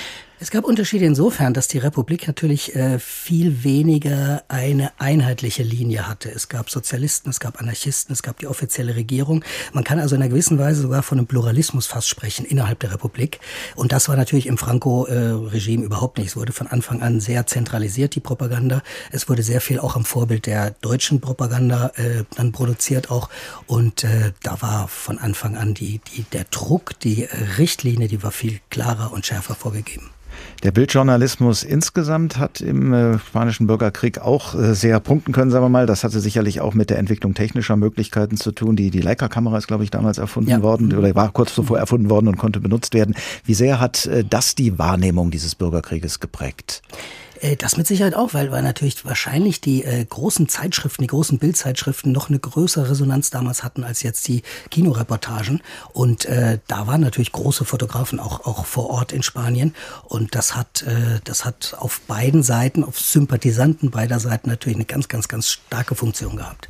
O: Es gab Unterschiede insofern, dass die Republik natürlich äh, viel weniger eine einheitliche Linie hatte. Es gab Sozialisten, es gab Anarchisten, es gab die offizielle Regierung. Man kann also in einer gewissen Weise sogar von einem Pluralismus fast sprechen innerhalb der Republik. Und das war natürlich im Franco-Regime überhaupt nicht. Es wurde von Anfang an sehr zentralisiert, die Propaganda. Es wurde sehr viel auch am Vorbild der deutschen Propaganda äh, dann produziert auch. Und äh, da war von Anfang an die, die, der Druck, die Richtlinie, die war viel klarer und schärfer vorgegeben.
C: Der Bildjournalismus insgesamt hat im äh, Spanischen Bürgerkrieg auch äh, sehr punkten können, sagen wir mal. Das hatte sicherlich auch mit der Entwicklung technischer Möglichkeiten zu tun. Die, die Leica-Kamera ist, glaube ich, damals erfunden ja. worden oder war kurz zuvor erfunden worden und konnte benutzt werden. Wie sehr hat äh, das die Wahrnehmung dieses Bürgerkrieges geprägt?
O: Das mit Sicherheit auch, weil, weil natürlich wahrscheinlich die äh, großen Zeitschriften, die großen Bildzeitschriften noch eine größere Resonanz damals hatten als jetzt die Kinoreportagen. Und äh, da waren natürlich große Fotografen auch, auch vor Ort in Spanien. Und das hat, äh, das hat auf beiden Seiten, auf Sympathisanten beider Seiten natürlich eine ganz, ganz, ganz starke Funktion gehabt.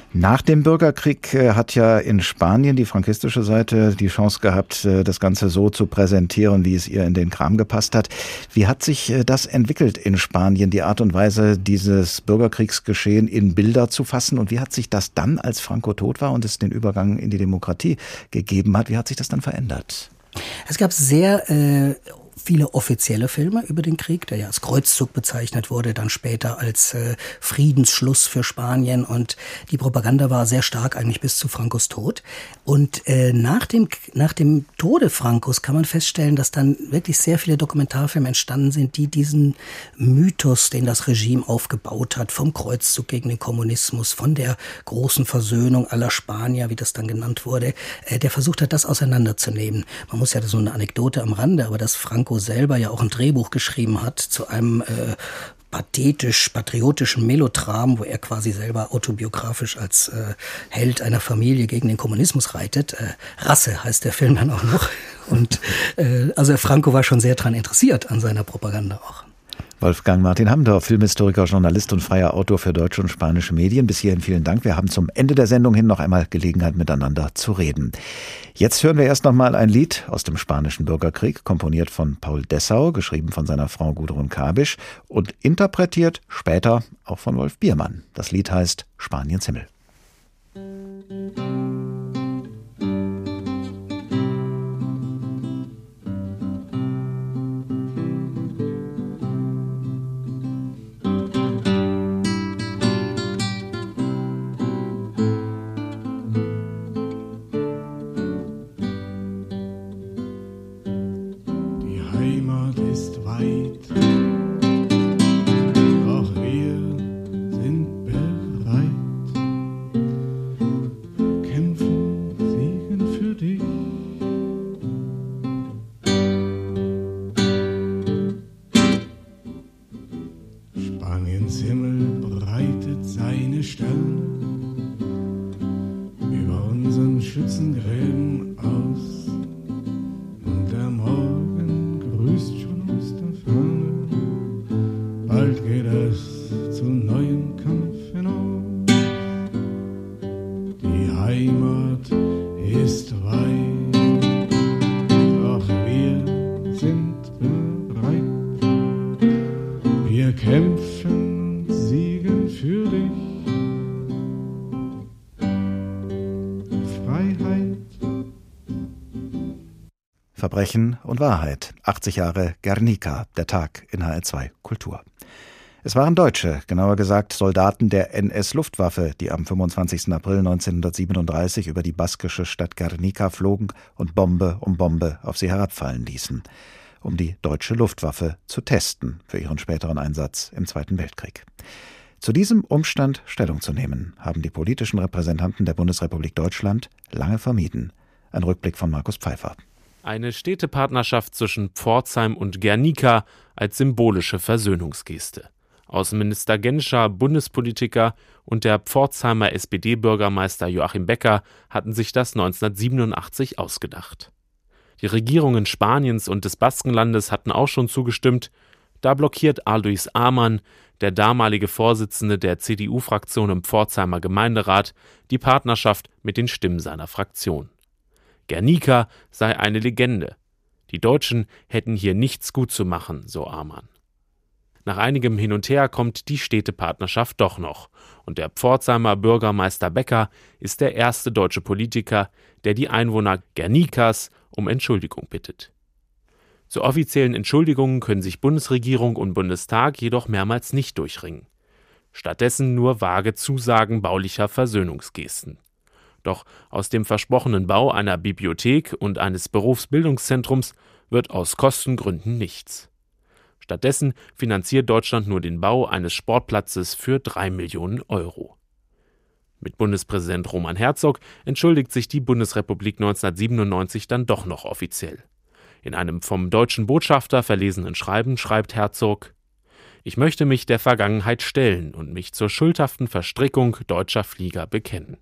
C: Nach dem Bürgerkrieg hat ja in Spanien die frankistische Seite die Chance gehabt, das Ganze so zu präsentieren, wie es ihr in den Kram gepasst hat. Wie hat sich das entwickelt in Spanien, die Art und Weise, dieses Bürgerkriegsgeschehen in Bilder zu fassen? Und wie hat sich das dann, als Franco tot war und es den Übergang in die Demokratie gegeben hat, wie hat sich das dann verändert?
O: Es gab sehr äh viele offizielle Filme über den Krieg, der ja als Kreuzzug bezeichnet wurde, dann später als äh, Friedensschluss für Spanien, und die Propaganda war sehr stark eigentlich bis zu Francos Tod. Und äh, nach dem nach dem Tode Francos kann man feststellen, dass dann wirklich sehr viele Dokumentarfilme entstanden sind, die diesen Mythos, den das Regime aufgebaut hat, vom Kreuzzug gegen den Kommunismus, von der großen Versöhnung aller Spanier, wie das dann genannt wurde, äh, der versucht hat, das auseinanderzunehmen. Man muss ja so eine Anekdote am Rande, aber dass Franco selber ja auch ein Drehbuch geschrieben hat zu einem äh, pathetisch-patriotischen Melodram, wo er quasi selber autobiografisch als äh, Held einer Familie gegen den Kommunismus reitet. Äh, Rasse heißt der Film dann auch noch. Und äh, also Franco war schon sehr daran interessiert an seiner Propaganda auch.
C: Wolfgang Martin Hamdorf, Filmhistoriker, Journalist und freier Autor für deutsche und spanische Medien. Bis hierhin vielen Dank. Wir haben zum Ende der Sendung hin noch einmal Gelegenheit, miteinander zu reden. Jetzt hören wir erst noch mal ein Lied aus dem Spanischen Bürgerkrieg, komponiert von Paul Dessau, geschrieben von seiner Frau Gudrun Kabisch und interpretiert später auch von Wolf Biermann. Das Lied heißt Spaniens Himmel. Verbrechen und Wahrheit. achtzig Jahre Guernica, der Tag in H R zwei Kultur. Es waren Deutsche, genauer gesagt Soldaten der N S-Luftwaffe, die am fünfundzwanzigsten April neunzehnhundertsiebenunddreißig über die baskische Stadt Guernica flogen und Bombe um Bombe auf sie herabfallen ließen, um die deutsche Luftwaffe zu testen für ihren späteren Einsatz im Zweiten Weltkrieg. Zu diesem Umstand Stellung zu nehmen, haben die politischen Repräsentanten der Bundesrepublik Deutschland lange vermieden. Ein Rückblick von Markus Pfeiffer.
P: Eine Städtepartnerschaft zwischen Pforzheim und Guernica als symbolische Versöhnungsgeste. Außenminister Genscher, Bundespolitiker und der Pforzheimer S P D-Bürgermeister Joachim Becker hatten sich das neunzehnhundertsiebenundachtzig ausgedacht. Die Regierungen Spaniens und des Baskenlandes hatten auch schon zugestimmt. Da blockiert Alois Amann, der damalige Vorsitzende der C D U-Fraktion im Pforzheimer Gemeinderat, die Partnerschaft mit den Stimmen seiner Fraktion. Guernica sei eine Legende. Die Deutschen hätten hier nichts gut zu machen, so Amann. Nach einigem Hin und Her kommt die Städtepartnerschaft doch noch. Und der Pforzheimer Bürgermeister Becker ist der erste deutsche Politiker, der die Einwohner Guernicas um Entschuldigung bittet. Zu offiziellen Entschuldigungen können sich Bundesregierung und Bundestag jedoch mehrmals nicht durchringen. Stattdessen nur vage Zusagen baulicher Versöhnungsgesten. Doch aus dem versprochenen Bau einer Bibliothek und eines Berufsbildungszentrums wird aus Kostengründen nichts. Stattdessen finanziert Deutschland nur den Bau eines Sportplatzes für drei Millionen Euro. Mit Bundespräsident Roman Herzog entschuldigt sich die Bundesrepublik neunzehnhundertsiebenundneunzig dann doch noch offiziell. In einem vom deutschen Botschafter verlesenen Schreiben schreibt Herzog: Ich möchte mich der Vergangenheit stellen und mich zur schuldhaften Verstrickung deutscher Flieger bekennen.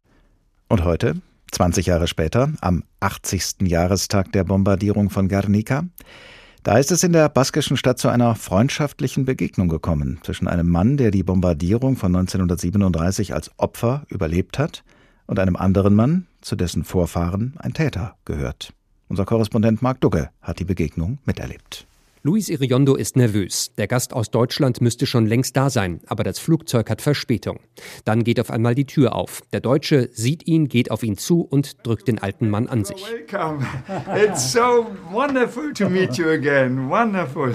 C: Und heute, zwanzig Jahre später, am achtzigsten Jahrestag der Bombardierung von Guernica, Da ist es in der baskischen Stadt zu einer freundschaftlichen Begegnung gekommen zwischen einem Mann, der die Bombardierung von neunzehnhundertsiebenunddreißig als Opfer überlebt hat, und einem anderen Mann, zu dessen Vorfahren ein Täter gehört. Unser Korrespondent Marc Dugge hat die Begegnung miterlebt.
M: Luis Iriondo ist nervös. Der Gast aus Deutschland müsste schon längst da sein, aber das Flugzeug hat Verspätung. Dann geht auf einmal die Tür auf. Der Deutsche sieht ihn, geht auf ihn zu und drückt den alten Mann an sich.
Q: Welcome. It's so wonderful to meet you again. Wonderful.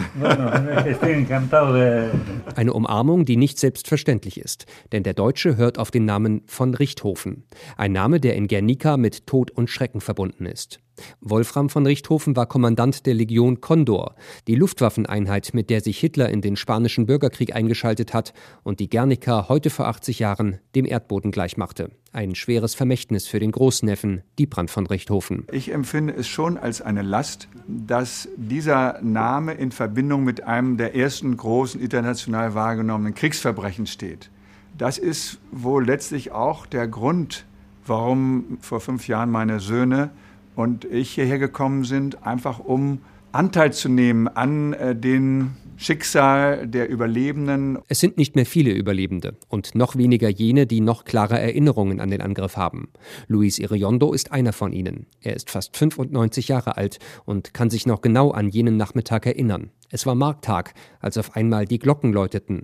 M: Eine Umarmung, die nicht selbstverständlich ist, denn der Deutsche hört auf den Namen von Richthofen. Ein Name, der in Guernica mit Tod und Schrecken verbunden ist. Wolfram von Richthofen war Kommandant der Legion Condor, die Luftwaffeneinheit, mit der sich Hitler in den Spanischen Bürgerkrieg eingeschaltet hat und die Guernica heute vor achtzig Jahren dem Erdboden gleichmachte. Ein schweres Vermächtnis für den Großneffen Diebrand von Richthofen.
Q: Ich empfinde es schon als eine Last, dass dieser Name in Verbindung mit einem der ersten großen international wahrgenommenen Kriegsverbrechen steht. Das ist wohl letztlich auch der Grund, warum vor fünf Jahren meine Söhne und ich hierher gekommen sind, einfach um Anteil zu nehmen an äh, den Schicksal der Überlebenden.
M: Es sind nicht mehr viele Überlebende und noch weniger jene, die noch klare Erinnerungen an den Angriff haben. Luis Iriondo ist einer von ihnen. Er ist fast fünfundneunzig Jahre alt und kann sich noch genau an jenen Nachmittag erinnern. Es war Markttag, als auf einmal die Glocken läuteten.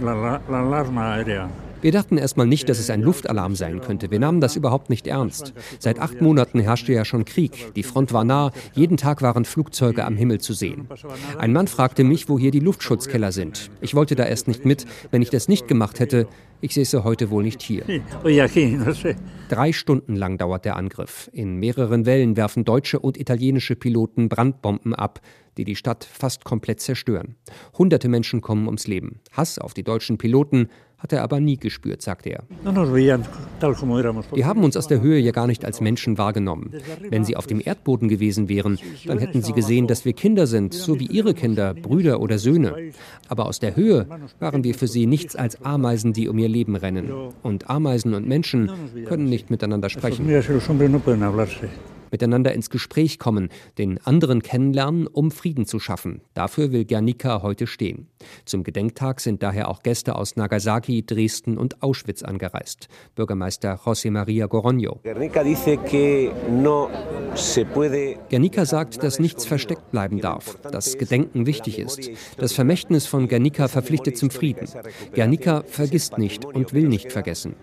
M: Wir dachten erstmal nicht, dass es ein Luftalarm sein könnte. Wir nahmen das überhaupt nicht ernst. Seit acht Monaten herrschte ja schon Krieg. Die Front war nah. Jeden Tag waren Flugzeuge am Himmel zu sehen. Ein Mann fragte mich, wo hier die Luftschutzkeller sind. Ich wollte da erst nicht mit. Wenn ich das nicht gemacht hätte, ich säße heute wohl nicht hier. Drei Stunden lang dauert der Angriff. In mehreren Wellen werfen deutsche und italienische Piloten Brandbomben ab, die die Stadt fast komplett zerstören. Hunderte Menschen kommen ums Leben. Hass auf die deutschen Piloten hat er aber nie gespürt, sagt er. Wir haben uns aus der Höhe ja gar nicht als Menschen wahrgenommen. Wenn sie auf dem Erdboden gewesen wären, dann hätten sie gesehen, dass wir Kinder sind, so wie ihre Kinder, Brüder oder Söhne. Aber aus der Höhe waren wir für sie nichts als Ameisen, die um ihr Leben rennen. Und Ameisen und Menschen können nicht miteinander sprechen. Miteinander ins Gespräch kommen, den anderen kennenlernen, um Frieden zu schaffen. Dafür will Guernica heute stehen. Zum Gedenktag sind daher auch Gäste aus Nagasaki, Dresden und Auschwitz angereist. Bürgermeister José María Goronio. Guernica sagt, dass nichts versteckt bleiben darf, dass Gedenken wichtig ist. Das Vermächtnis von Guernica verpflichtet zum Frieden. Guernica vergisst nicht und will nicht vergessen.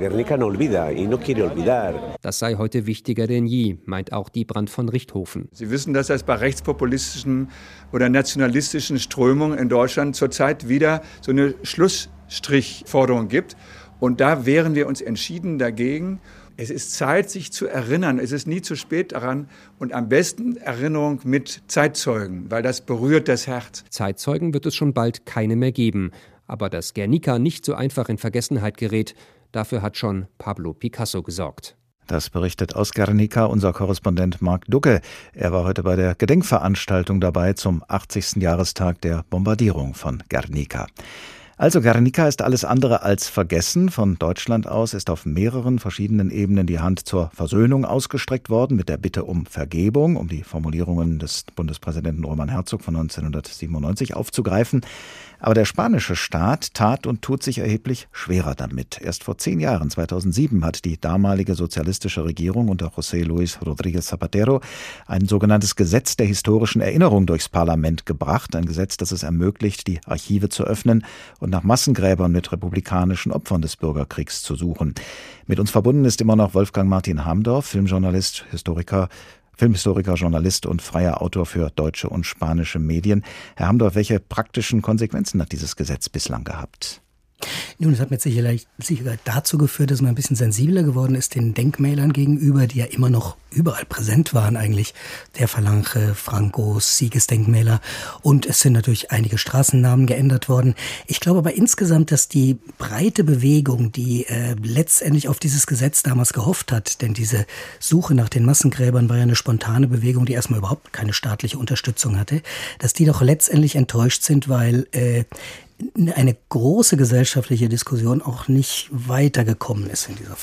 M: Das sei heute wichtiger denn je, meint auch Diebrand von Richthofen.
Q: Sie wissen, dass es bei rechtspopulistischen oder nationalistischen Strömungen in Deutschland zurzeit wieder so eine Schlussstrichforderung gibt. Und da wehren wir uns entschieden dagegen. Es ist Zeit, sich zu erinnern. Es ist nie zu spät daran. Und am besten Erinnerung mit Zeitzeugen, weil das berührt das Herz.
M: Zeitzeugen wird es schon bald keine mehr geben. Aber dass Guernica nicht so einfach in Vergessenheit gerät, dafür hat schon Pablo Picasso gesorgt.
C: Das berichtet aus Guernica unser Korrespondent Marc Dugge. Er war heute bei der Gedenkveranstaltung dabei zum achtzigsten Jahrestag der Bombardierung von Guernica. Also Guernica ist alles andere als vergessen. Von Deutschland aus ist auf mehreren verschiedenen Ebenen die Hand zur Versöhnung ausgestreckt worden, mit der Bitte um Vergebung, um die Formulierungen des Bundespräsidenten Roman Herzog von neunzehnhundertsiebenundneunzig aufzugreifen. Aber der spanische Staat tat und tut sich erheblich schwerer damit. Erst vor zehn Jahren, zweitausendsieben, hat die damalige sozialistische Regierung unter José Luis Rodríguez Zapatero ein sogenanntes Gesetz der historischen Erinnerung durchs Parlament gebracht. Ein Gesetz, das es ermöglicht, die Archive zu öffnen und nach Massengräbern mit republikanischen Opfern des Bürgerkriegs zu suchen. Mit uns verbunden ist immer noch Wolfgang Martin Hamdorf, Filmjournalist, Historiker, Filmhistoriker, Journalist und freier Autor für deutsche und spanische Medien. Herr Hamdorf, welche praktischen Konsequenzen hat dieses Gesetz bislang gehabt?
O: Nun, es hat mit Sicherheit, Sicherheit dazu geführt, dass man ein bisschen sensibler geworden ist den Denkmälern gegenüber, die ja immer noch überall präsent waren eigentlich. Der Falange, Francos, Siegesdenkmäler, und es sind natürlich einige Straßennamen geändert worden. Ich glaube aber insgesamt, dass die breite Bewegung, die äh, letztendlich auf dieses Gesetz damals gehofft hat, denn diese Suche nach den Massengräbern war ja eine spontane Bewegung, die erstmal überhaupt keine staatliche Unterstützung hatte, dass die doch letztendlich enttäuscht sind, weil äh, eine große gesellschaftliche Diskussion auch nicht weitergekommen ist in dieser Form.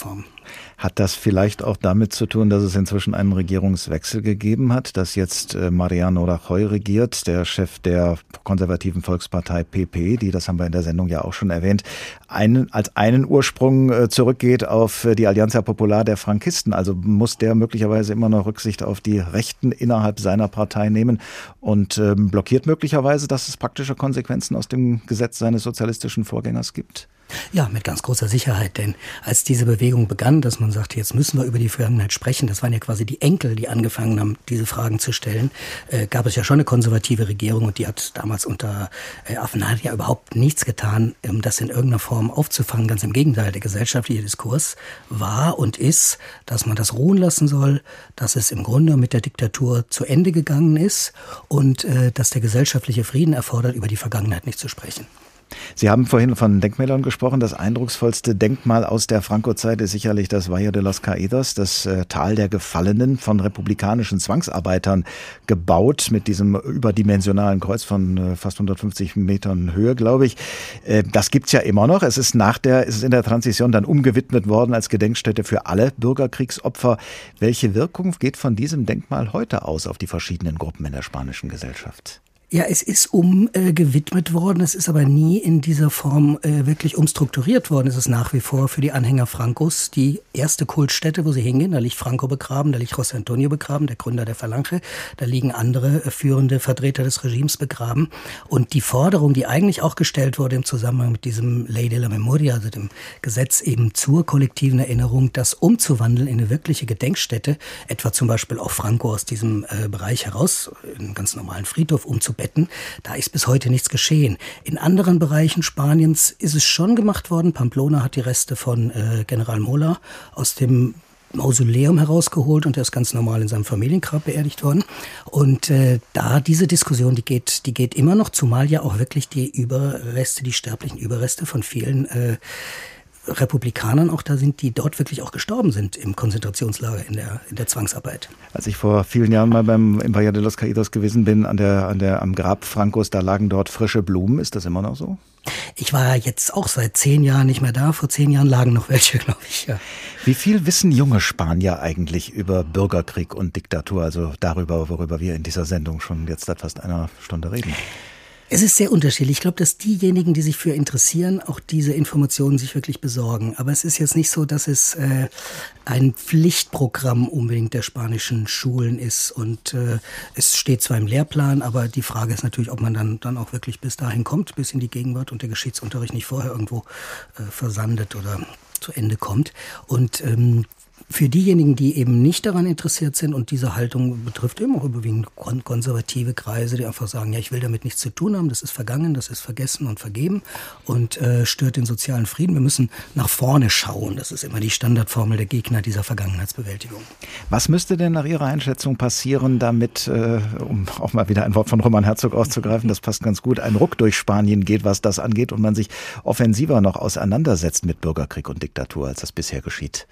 C: Hat das vielleicht auch damit zu tun, dass es inzwischen einen Regierungswechsel gegeben hat, dass jetzt Mariano Rajoy regiert, der Chef der konservativen Volkspartei P P, die, das haben wir in der Sendung ja auch schon erwähnt, einen, als einen Ursprung zurückgeht auf die Alianza Popular der Frankisten. Also muss der möglicherweise immer noch Rücksicht auf die Rechten innerhalb seiner Partei nehmen und ähm, blockiert möglicherweise, dass es praktische Konsequenzen aus dem Gesetz seines sozialistischen Vorgängers gibt?
O: Ja, mit ganz großer Sicherheit, denn als diese Bewegung begann, dass man sagte, jetzt müssen wir über die Vergangenheit sprechen, das waren ja quasi die Enkel, die angefangen haben, diese Fragen zu stellen, äh, gab es ja schon eine konservative Regierung und die hat damals unter äh, Aznar ja überhaupt nichts getan, um das in irgendeiner Form aufzufangen. Ganz im Gegenteil, der gesellschaftliche Diskurs war und ist, dass man das ruhen lassen soll, dass es im Grunde mit der Diktatur zu Ende gegangen ist und äh, dass der gesellschaftliche Frieden erfordert, über die Vergangenheit nicht zu sprechen.
C: Sie haben vorhin von Denkmälern gesprochen. Das eindrucksvollste Denkmal aus der Franco-Zeit ist sicherlich das Valle de los Caídos, das äh, Tal der Gefallenen, von republikanischen Zwangsarbeitern gebaut, mit diesem überdimensionalen Kreuz von äh, fast hundertfünfzig Metern Höhe, glaube ich. Äh, das gibt's ja immer noch. Es ist nach der, es ist in der Transition dann umgewidmet worden als Gedenkstätte für alle Bürgerkriegsopfer. Welche Wirkung geht von diesem Denkmal heute aus auf die verschiedenen Gruppen in der spanischen Gesellschaft?
O: Ja, es ist umgewidmet äh, worden, es ist aber nie in dieser Form äh, wirklich umstrukturiert worden. Es ist nach wie vor für die Anhänger Francos die erste Kultstätte, wo sie hingehen. Da liegt Franco begraben, da liegt José Antonio begraben, der Gründer der Falange. Da liegen andere äh, führende Vertreter des Regimes begraben. Und die Forderung, die eigentlich auch gestellt wurde im Zusammenhang mit diesem Ley de la Memoria, also dem Gesetz eben zur kollektiven Erinnerung, das umzuwandeln in eine wirkliche Gedenkstätte, etwa zum Beispiel auch Franco aus diesem äh, Bereich heraus, in einen ganz normalen Friedhof umzubetten, da ist bis heute nichts geschehen. In anderen Bereichen Spaniens ist es schon gemacht worden. Pamplona hat die Reste von äh, General Mola aus dem Mausoleum herausgeholt und er ist ganz normal in seinem Familiengrab beerdigt worden. Und äh, da diese Diskussion, die geht, die geht immer noch, zumal ja auch wirklich die Überreste, die sterblichen Überreste von vielen äh, Republikanern auch da sind, die dort wirklich auch gestorben sind im Konzentrationslager in der, in der Zwangsarbeit.
C: Als ich vor vielen Jahren mal beim im Valle de los Caídos gewesen bin, an der, an der, am Grab Francos, da lagen dort frische Blumen. Ist das immer noch so?
O: Ich war jetzt auch seit zehn Jahren nicht mehr da. Vor zehn Jahren lagen noch welche, glaube ich, ja.
C: Wie viel wissen junge Spanier eigentlich über Bürgerkrieg und Diktatur? Also darüber, worüber wir in dieser Sendung schon jetzt seit fast einer Stunde reden.
O: Es ist sehr unterschiedlich. Ich glaube, dass diejenigen, die sich für interessieren, auch diese Informationen sich wirklich besorgen. Aber es ist jetzt nicht so, dass es äh, ein Pflichtprogramm unbedingt der spanischen Schulen ist. Und äh, es steht zwar im Lehrplan, aber die Frage ist natürlich, ob man dann, dann auch wirklich bis dahin kommt, bis in die Gegenwart und der Geschichtsunterricht nicht vorher irgendwo äh, versandet oder zu Ende kommt. Und ähm, für diejenigen, die eben nicht daran interessiert sind, und diese Haltung betrifft eben auch überwiegend konservative Kreise, die einfach sagen, ja, ich will damit nichts zu tun haben, das ist vergangen, das ist vergessen und vergeben und äh, stört den sozialen Frieden. Wir müssen nach vorne schauen. Das ist immer die Standardformel der Gegner dieser Vergangenheitsbewältigung.
C: Was müsste denn nach Ihrer Einschätzung passieren, damit, äh, um auch mal wieder ein Wort von Roman Herzog auszugreifen, das passt ganz gut, ein Ruck durch Spanien geht, was das angeht, und man sich offensiver noch auseinandersetzt mit Bürgerkrieg und Diktatur, als das bisher geschieht?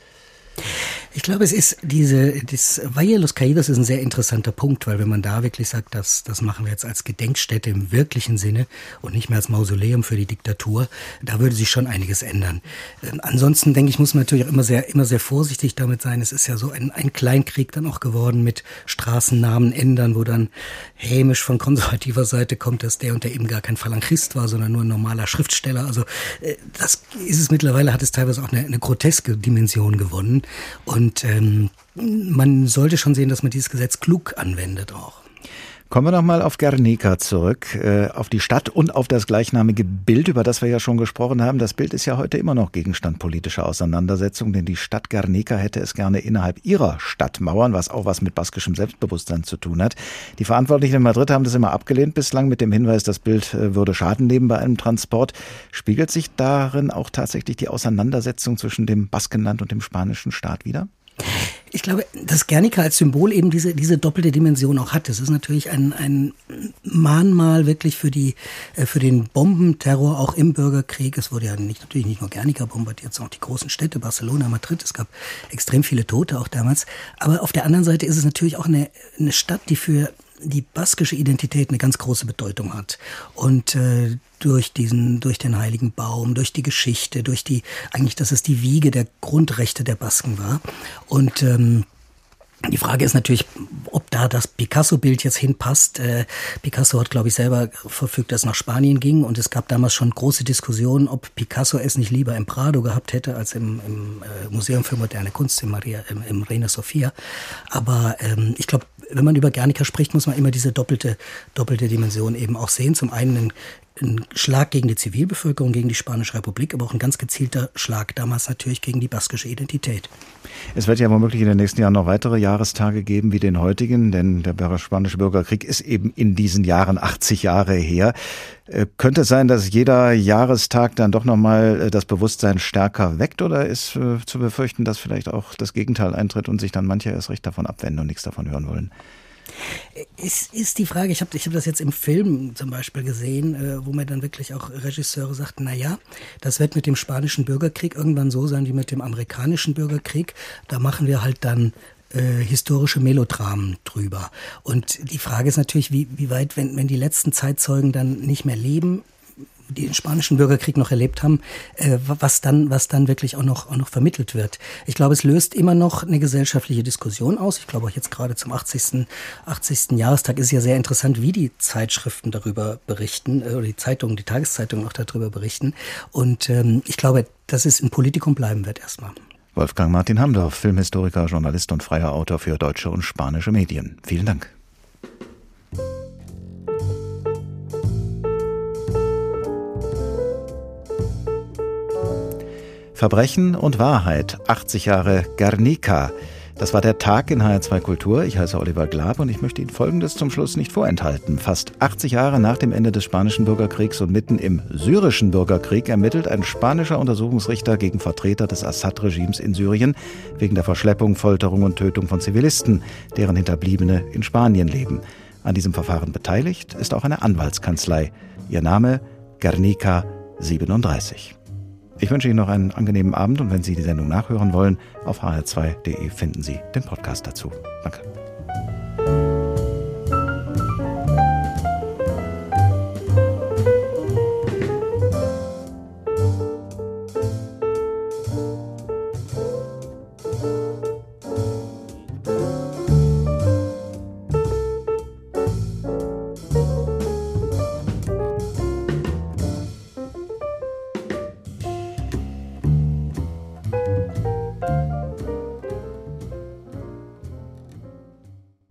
O: Ich glaube, es ist diese, das Valle de los Caídos ist ein sehr interessanter Punkt, weil wenn man da wirklich sagt, das, das machen wir jetzt als Gedenkstätte im wirklichen Sinne und nicht mehr als Mausoleum für die Diktatur, da würde sich schon einiges ändern. Ähm, ansonsten denke ich, muss man natürlich auch immer sehr, immer sehr vorsichtig damit sein. Es ist ja so ein, ein Kleinkrieg dann auch geworden mit Straßennamen ändern, wo dann hämisch von konservativer Seite kommt, dass der und der eben gar kein Falangist war, sondern nur ein normaler Schriftsteller. Also äh, das ist es mittlerweile, hat es teilweise auch eine, eine groteske Dimension gewonnen. Und ähm, man sollte schon sehen, dass man dieses Gesetz klug anwendet auch.
C: Kommen wir noch mal auf Guernica zurück, äh, auf die Stadt und auf das gleichnamige Bild, über das wir ja schon gesprochen haben. Das Bild ist ja heute immer noch Gegenstand politischer Auseinandersetzung, denn die Stadt Guernica hätte es gerne innerhalb ihrer Stadtmauern, was auch was mit baskischem Selbstbewusstsein zu tun hat. Die Verantwortlichen in Madrid haben das immer abgelehnt bislang mit dem Hinweis, das Bild äh, würde Schaden nehmen bei einem Transport. Spiegelt sich darin auch tatsächlich die Auseinandersetzung zwischen dem Baskenland und dem spanischen Staat wider?
O: Ich glaube, dass Guernica als Symbol eben diese, diese doppelte Dimension auch hat. Es ist natürlich ein, ein Mahnmal wirklich für die, für den Bombenterror auch im Bürgerkrieg. Es wurde ja nicht, natürlich nicht nur Guernica bombardiert, sondern auch die großen Städte, Barcelona, Madrid. Es gab extrem viele Tote auch damals. Aber auf der anderen Seite ist es natürlich auch eine, eine Stadt, die für die baskische Identität eine ganz große Bedeutung hat. Und äh, durch diesen, durch den Heiligen Baum, durch die Geschichte, durch die, eigentlich, dass es die Wiege der Grundrechte der Basken war. Und ähm, die Frage ist natürlich, ob da das Picasso-Bild jetzt hinpasst. Äh, Picasso hat, glaube ich, selber verfügt, dass es nach Spanien ging. Und es gab damals schon große Diskussionen, ob Picasso es nicht lieber im Prado gehabt hätte als im, im äh, Museum für moderne Kunst in Maria, im, im Reina Sofia. Aber ähm, ich glaube, wenn man über Guernica spricht, muss man immer diese doppelte, doppelte Dimension eben auch sehen. Zum einen ein, ein Schlag gegen die Zivilbevölkerung, gegen die Spanische Republik, aber auch ein ganz gezielter Schlag damals natürlich gegen die baskische Identität.
C: Es wird ja womöglich in den nächsten Jahren noch weitere Jahrestage geben wie den heutigen, denn der spanische Bürgerkrieg ist eben in diesen Jahren achtzig Jahre her. Äh, könnte es sein, dass jeder Jahrestag dann doch nochmal äh, das Bewusstsein stärker weckt, oder ist äh, zu befürchten, dass vielleicht auch das Gegenteil eintritt und sich dann manche erst recht davon abwenden und nichts davon hören wollen?
O: Es ist die Frage, ich habe ich hab das jetzt im Film zum Beispiel gesehen, äh, wo mir dann wirklich auch Regisseure sagten, na ja, das wird mit dem spanischen Bürgerkrieg irgendwann so sein wie mit dem amerikanischen Bürgerkrieg. Da machen wir halt dann äh, historische Melodramen drüber. Und die Frage ist natürlich, wie, wie weit, wenn, wenn die letzten Zeitzeugen dann nicht mehr leben, die den spanischen Bürgerkrieg noch erlebt haben, äh, was dann, was dann wirklich auch noch, auch noch vermittelt wird. Ich glaube, es löst immer noch eine gesellschaftliche Diskussion aus. Ich glaube auch jetzt gerade zum achtzigsten Jahrestag ist ja sehr interessant, wie die Zeitschriften darüber berichten, äh, oder die Zeitungen, die Tageszeitungen auch darüber berichten. Und ähm, ich glaube, dass es ein Politikum bleiben wird erstmal.
C: Wolfgang Martin Hamdorf, Filmhistoriker, Journalist und freier Autor für deutsche und spanische Medien. Vielen Dank. Verbrechen und Wahrheit, achtzig Jahre Guernica. Das war der Tag in H R zwei Kultur. Ich heiße Oliver Glab und ich möchte Ihnen Folgendes zum Schluss nicht vorenthalten. Fast achtzig Jahre nach dem Ende des Spanischen Bürgerkriegs und mitten im syrischen Bürgerkrieg ermittelt ein spanischer Untersuchungsrichter gegen Vertreter des Assad-Regimes in Syrien wegen der Verschleppung, Folterung und Tötung von Zivilisten, deren Hinterbliebene in Spanien leben. An diesem Verfahren beteiligt ist auch eine Anwaltskanzlei. Ihr Name Guernica siebenunddreißig. Ich wünsche Ihnen noch einen angenehmen Abend und wenn Sie die Sendung nachhören wollen, auf h r zwei punkt d e finden Sie den Podcast dazu. Danke.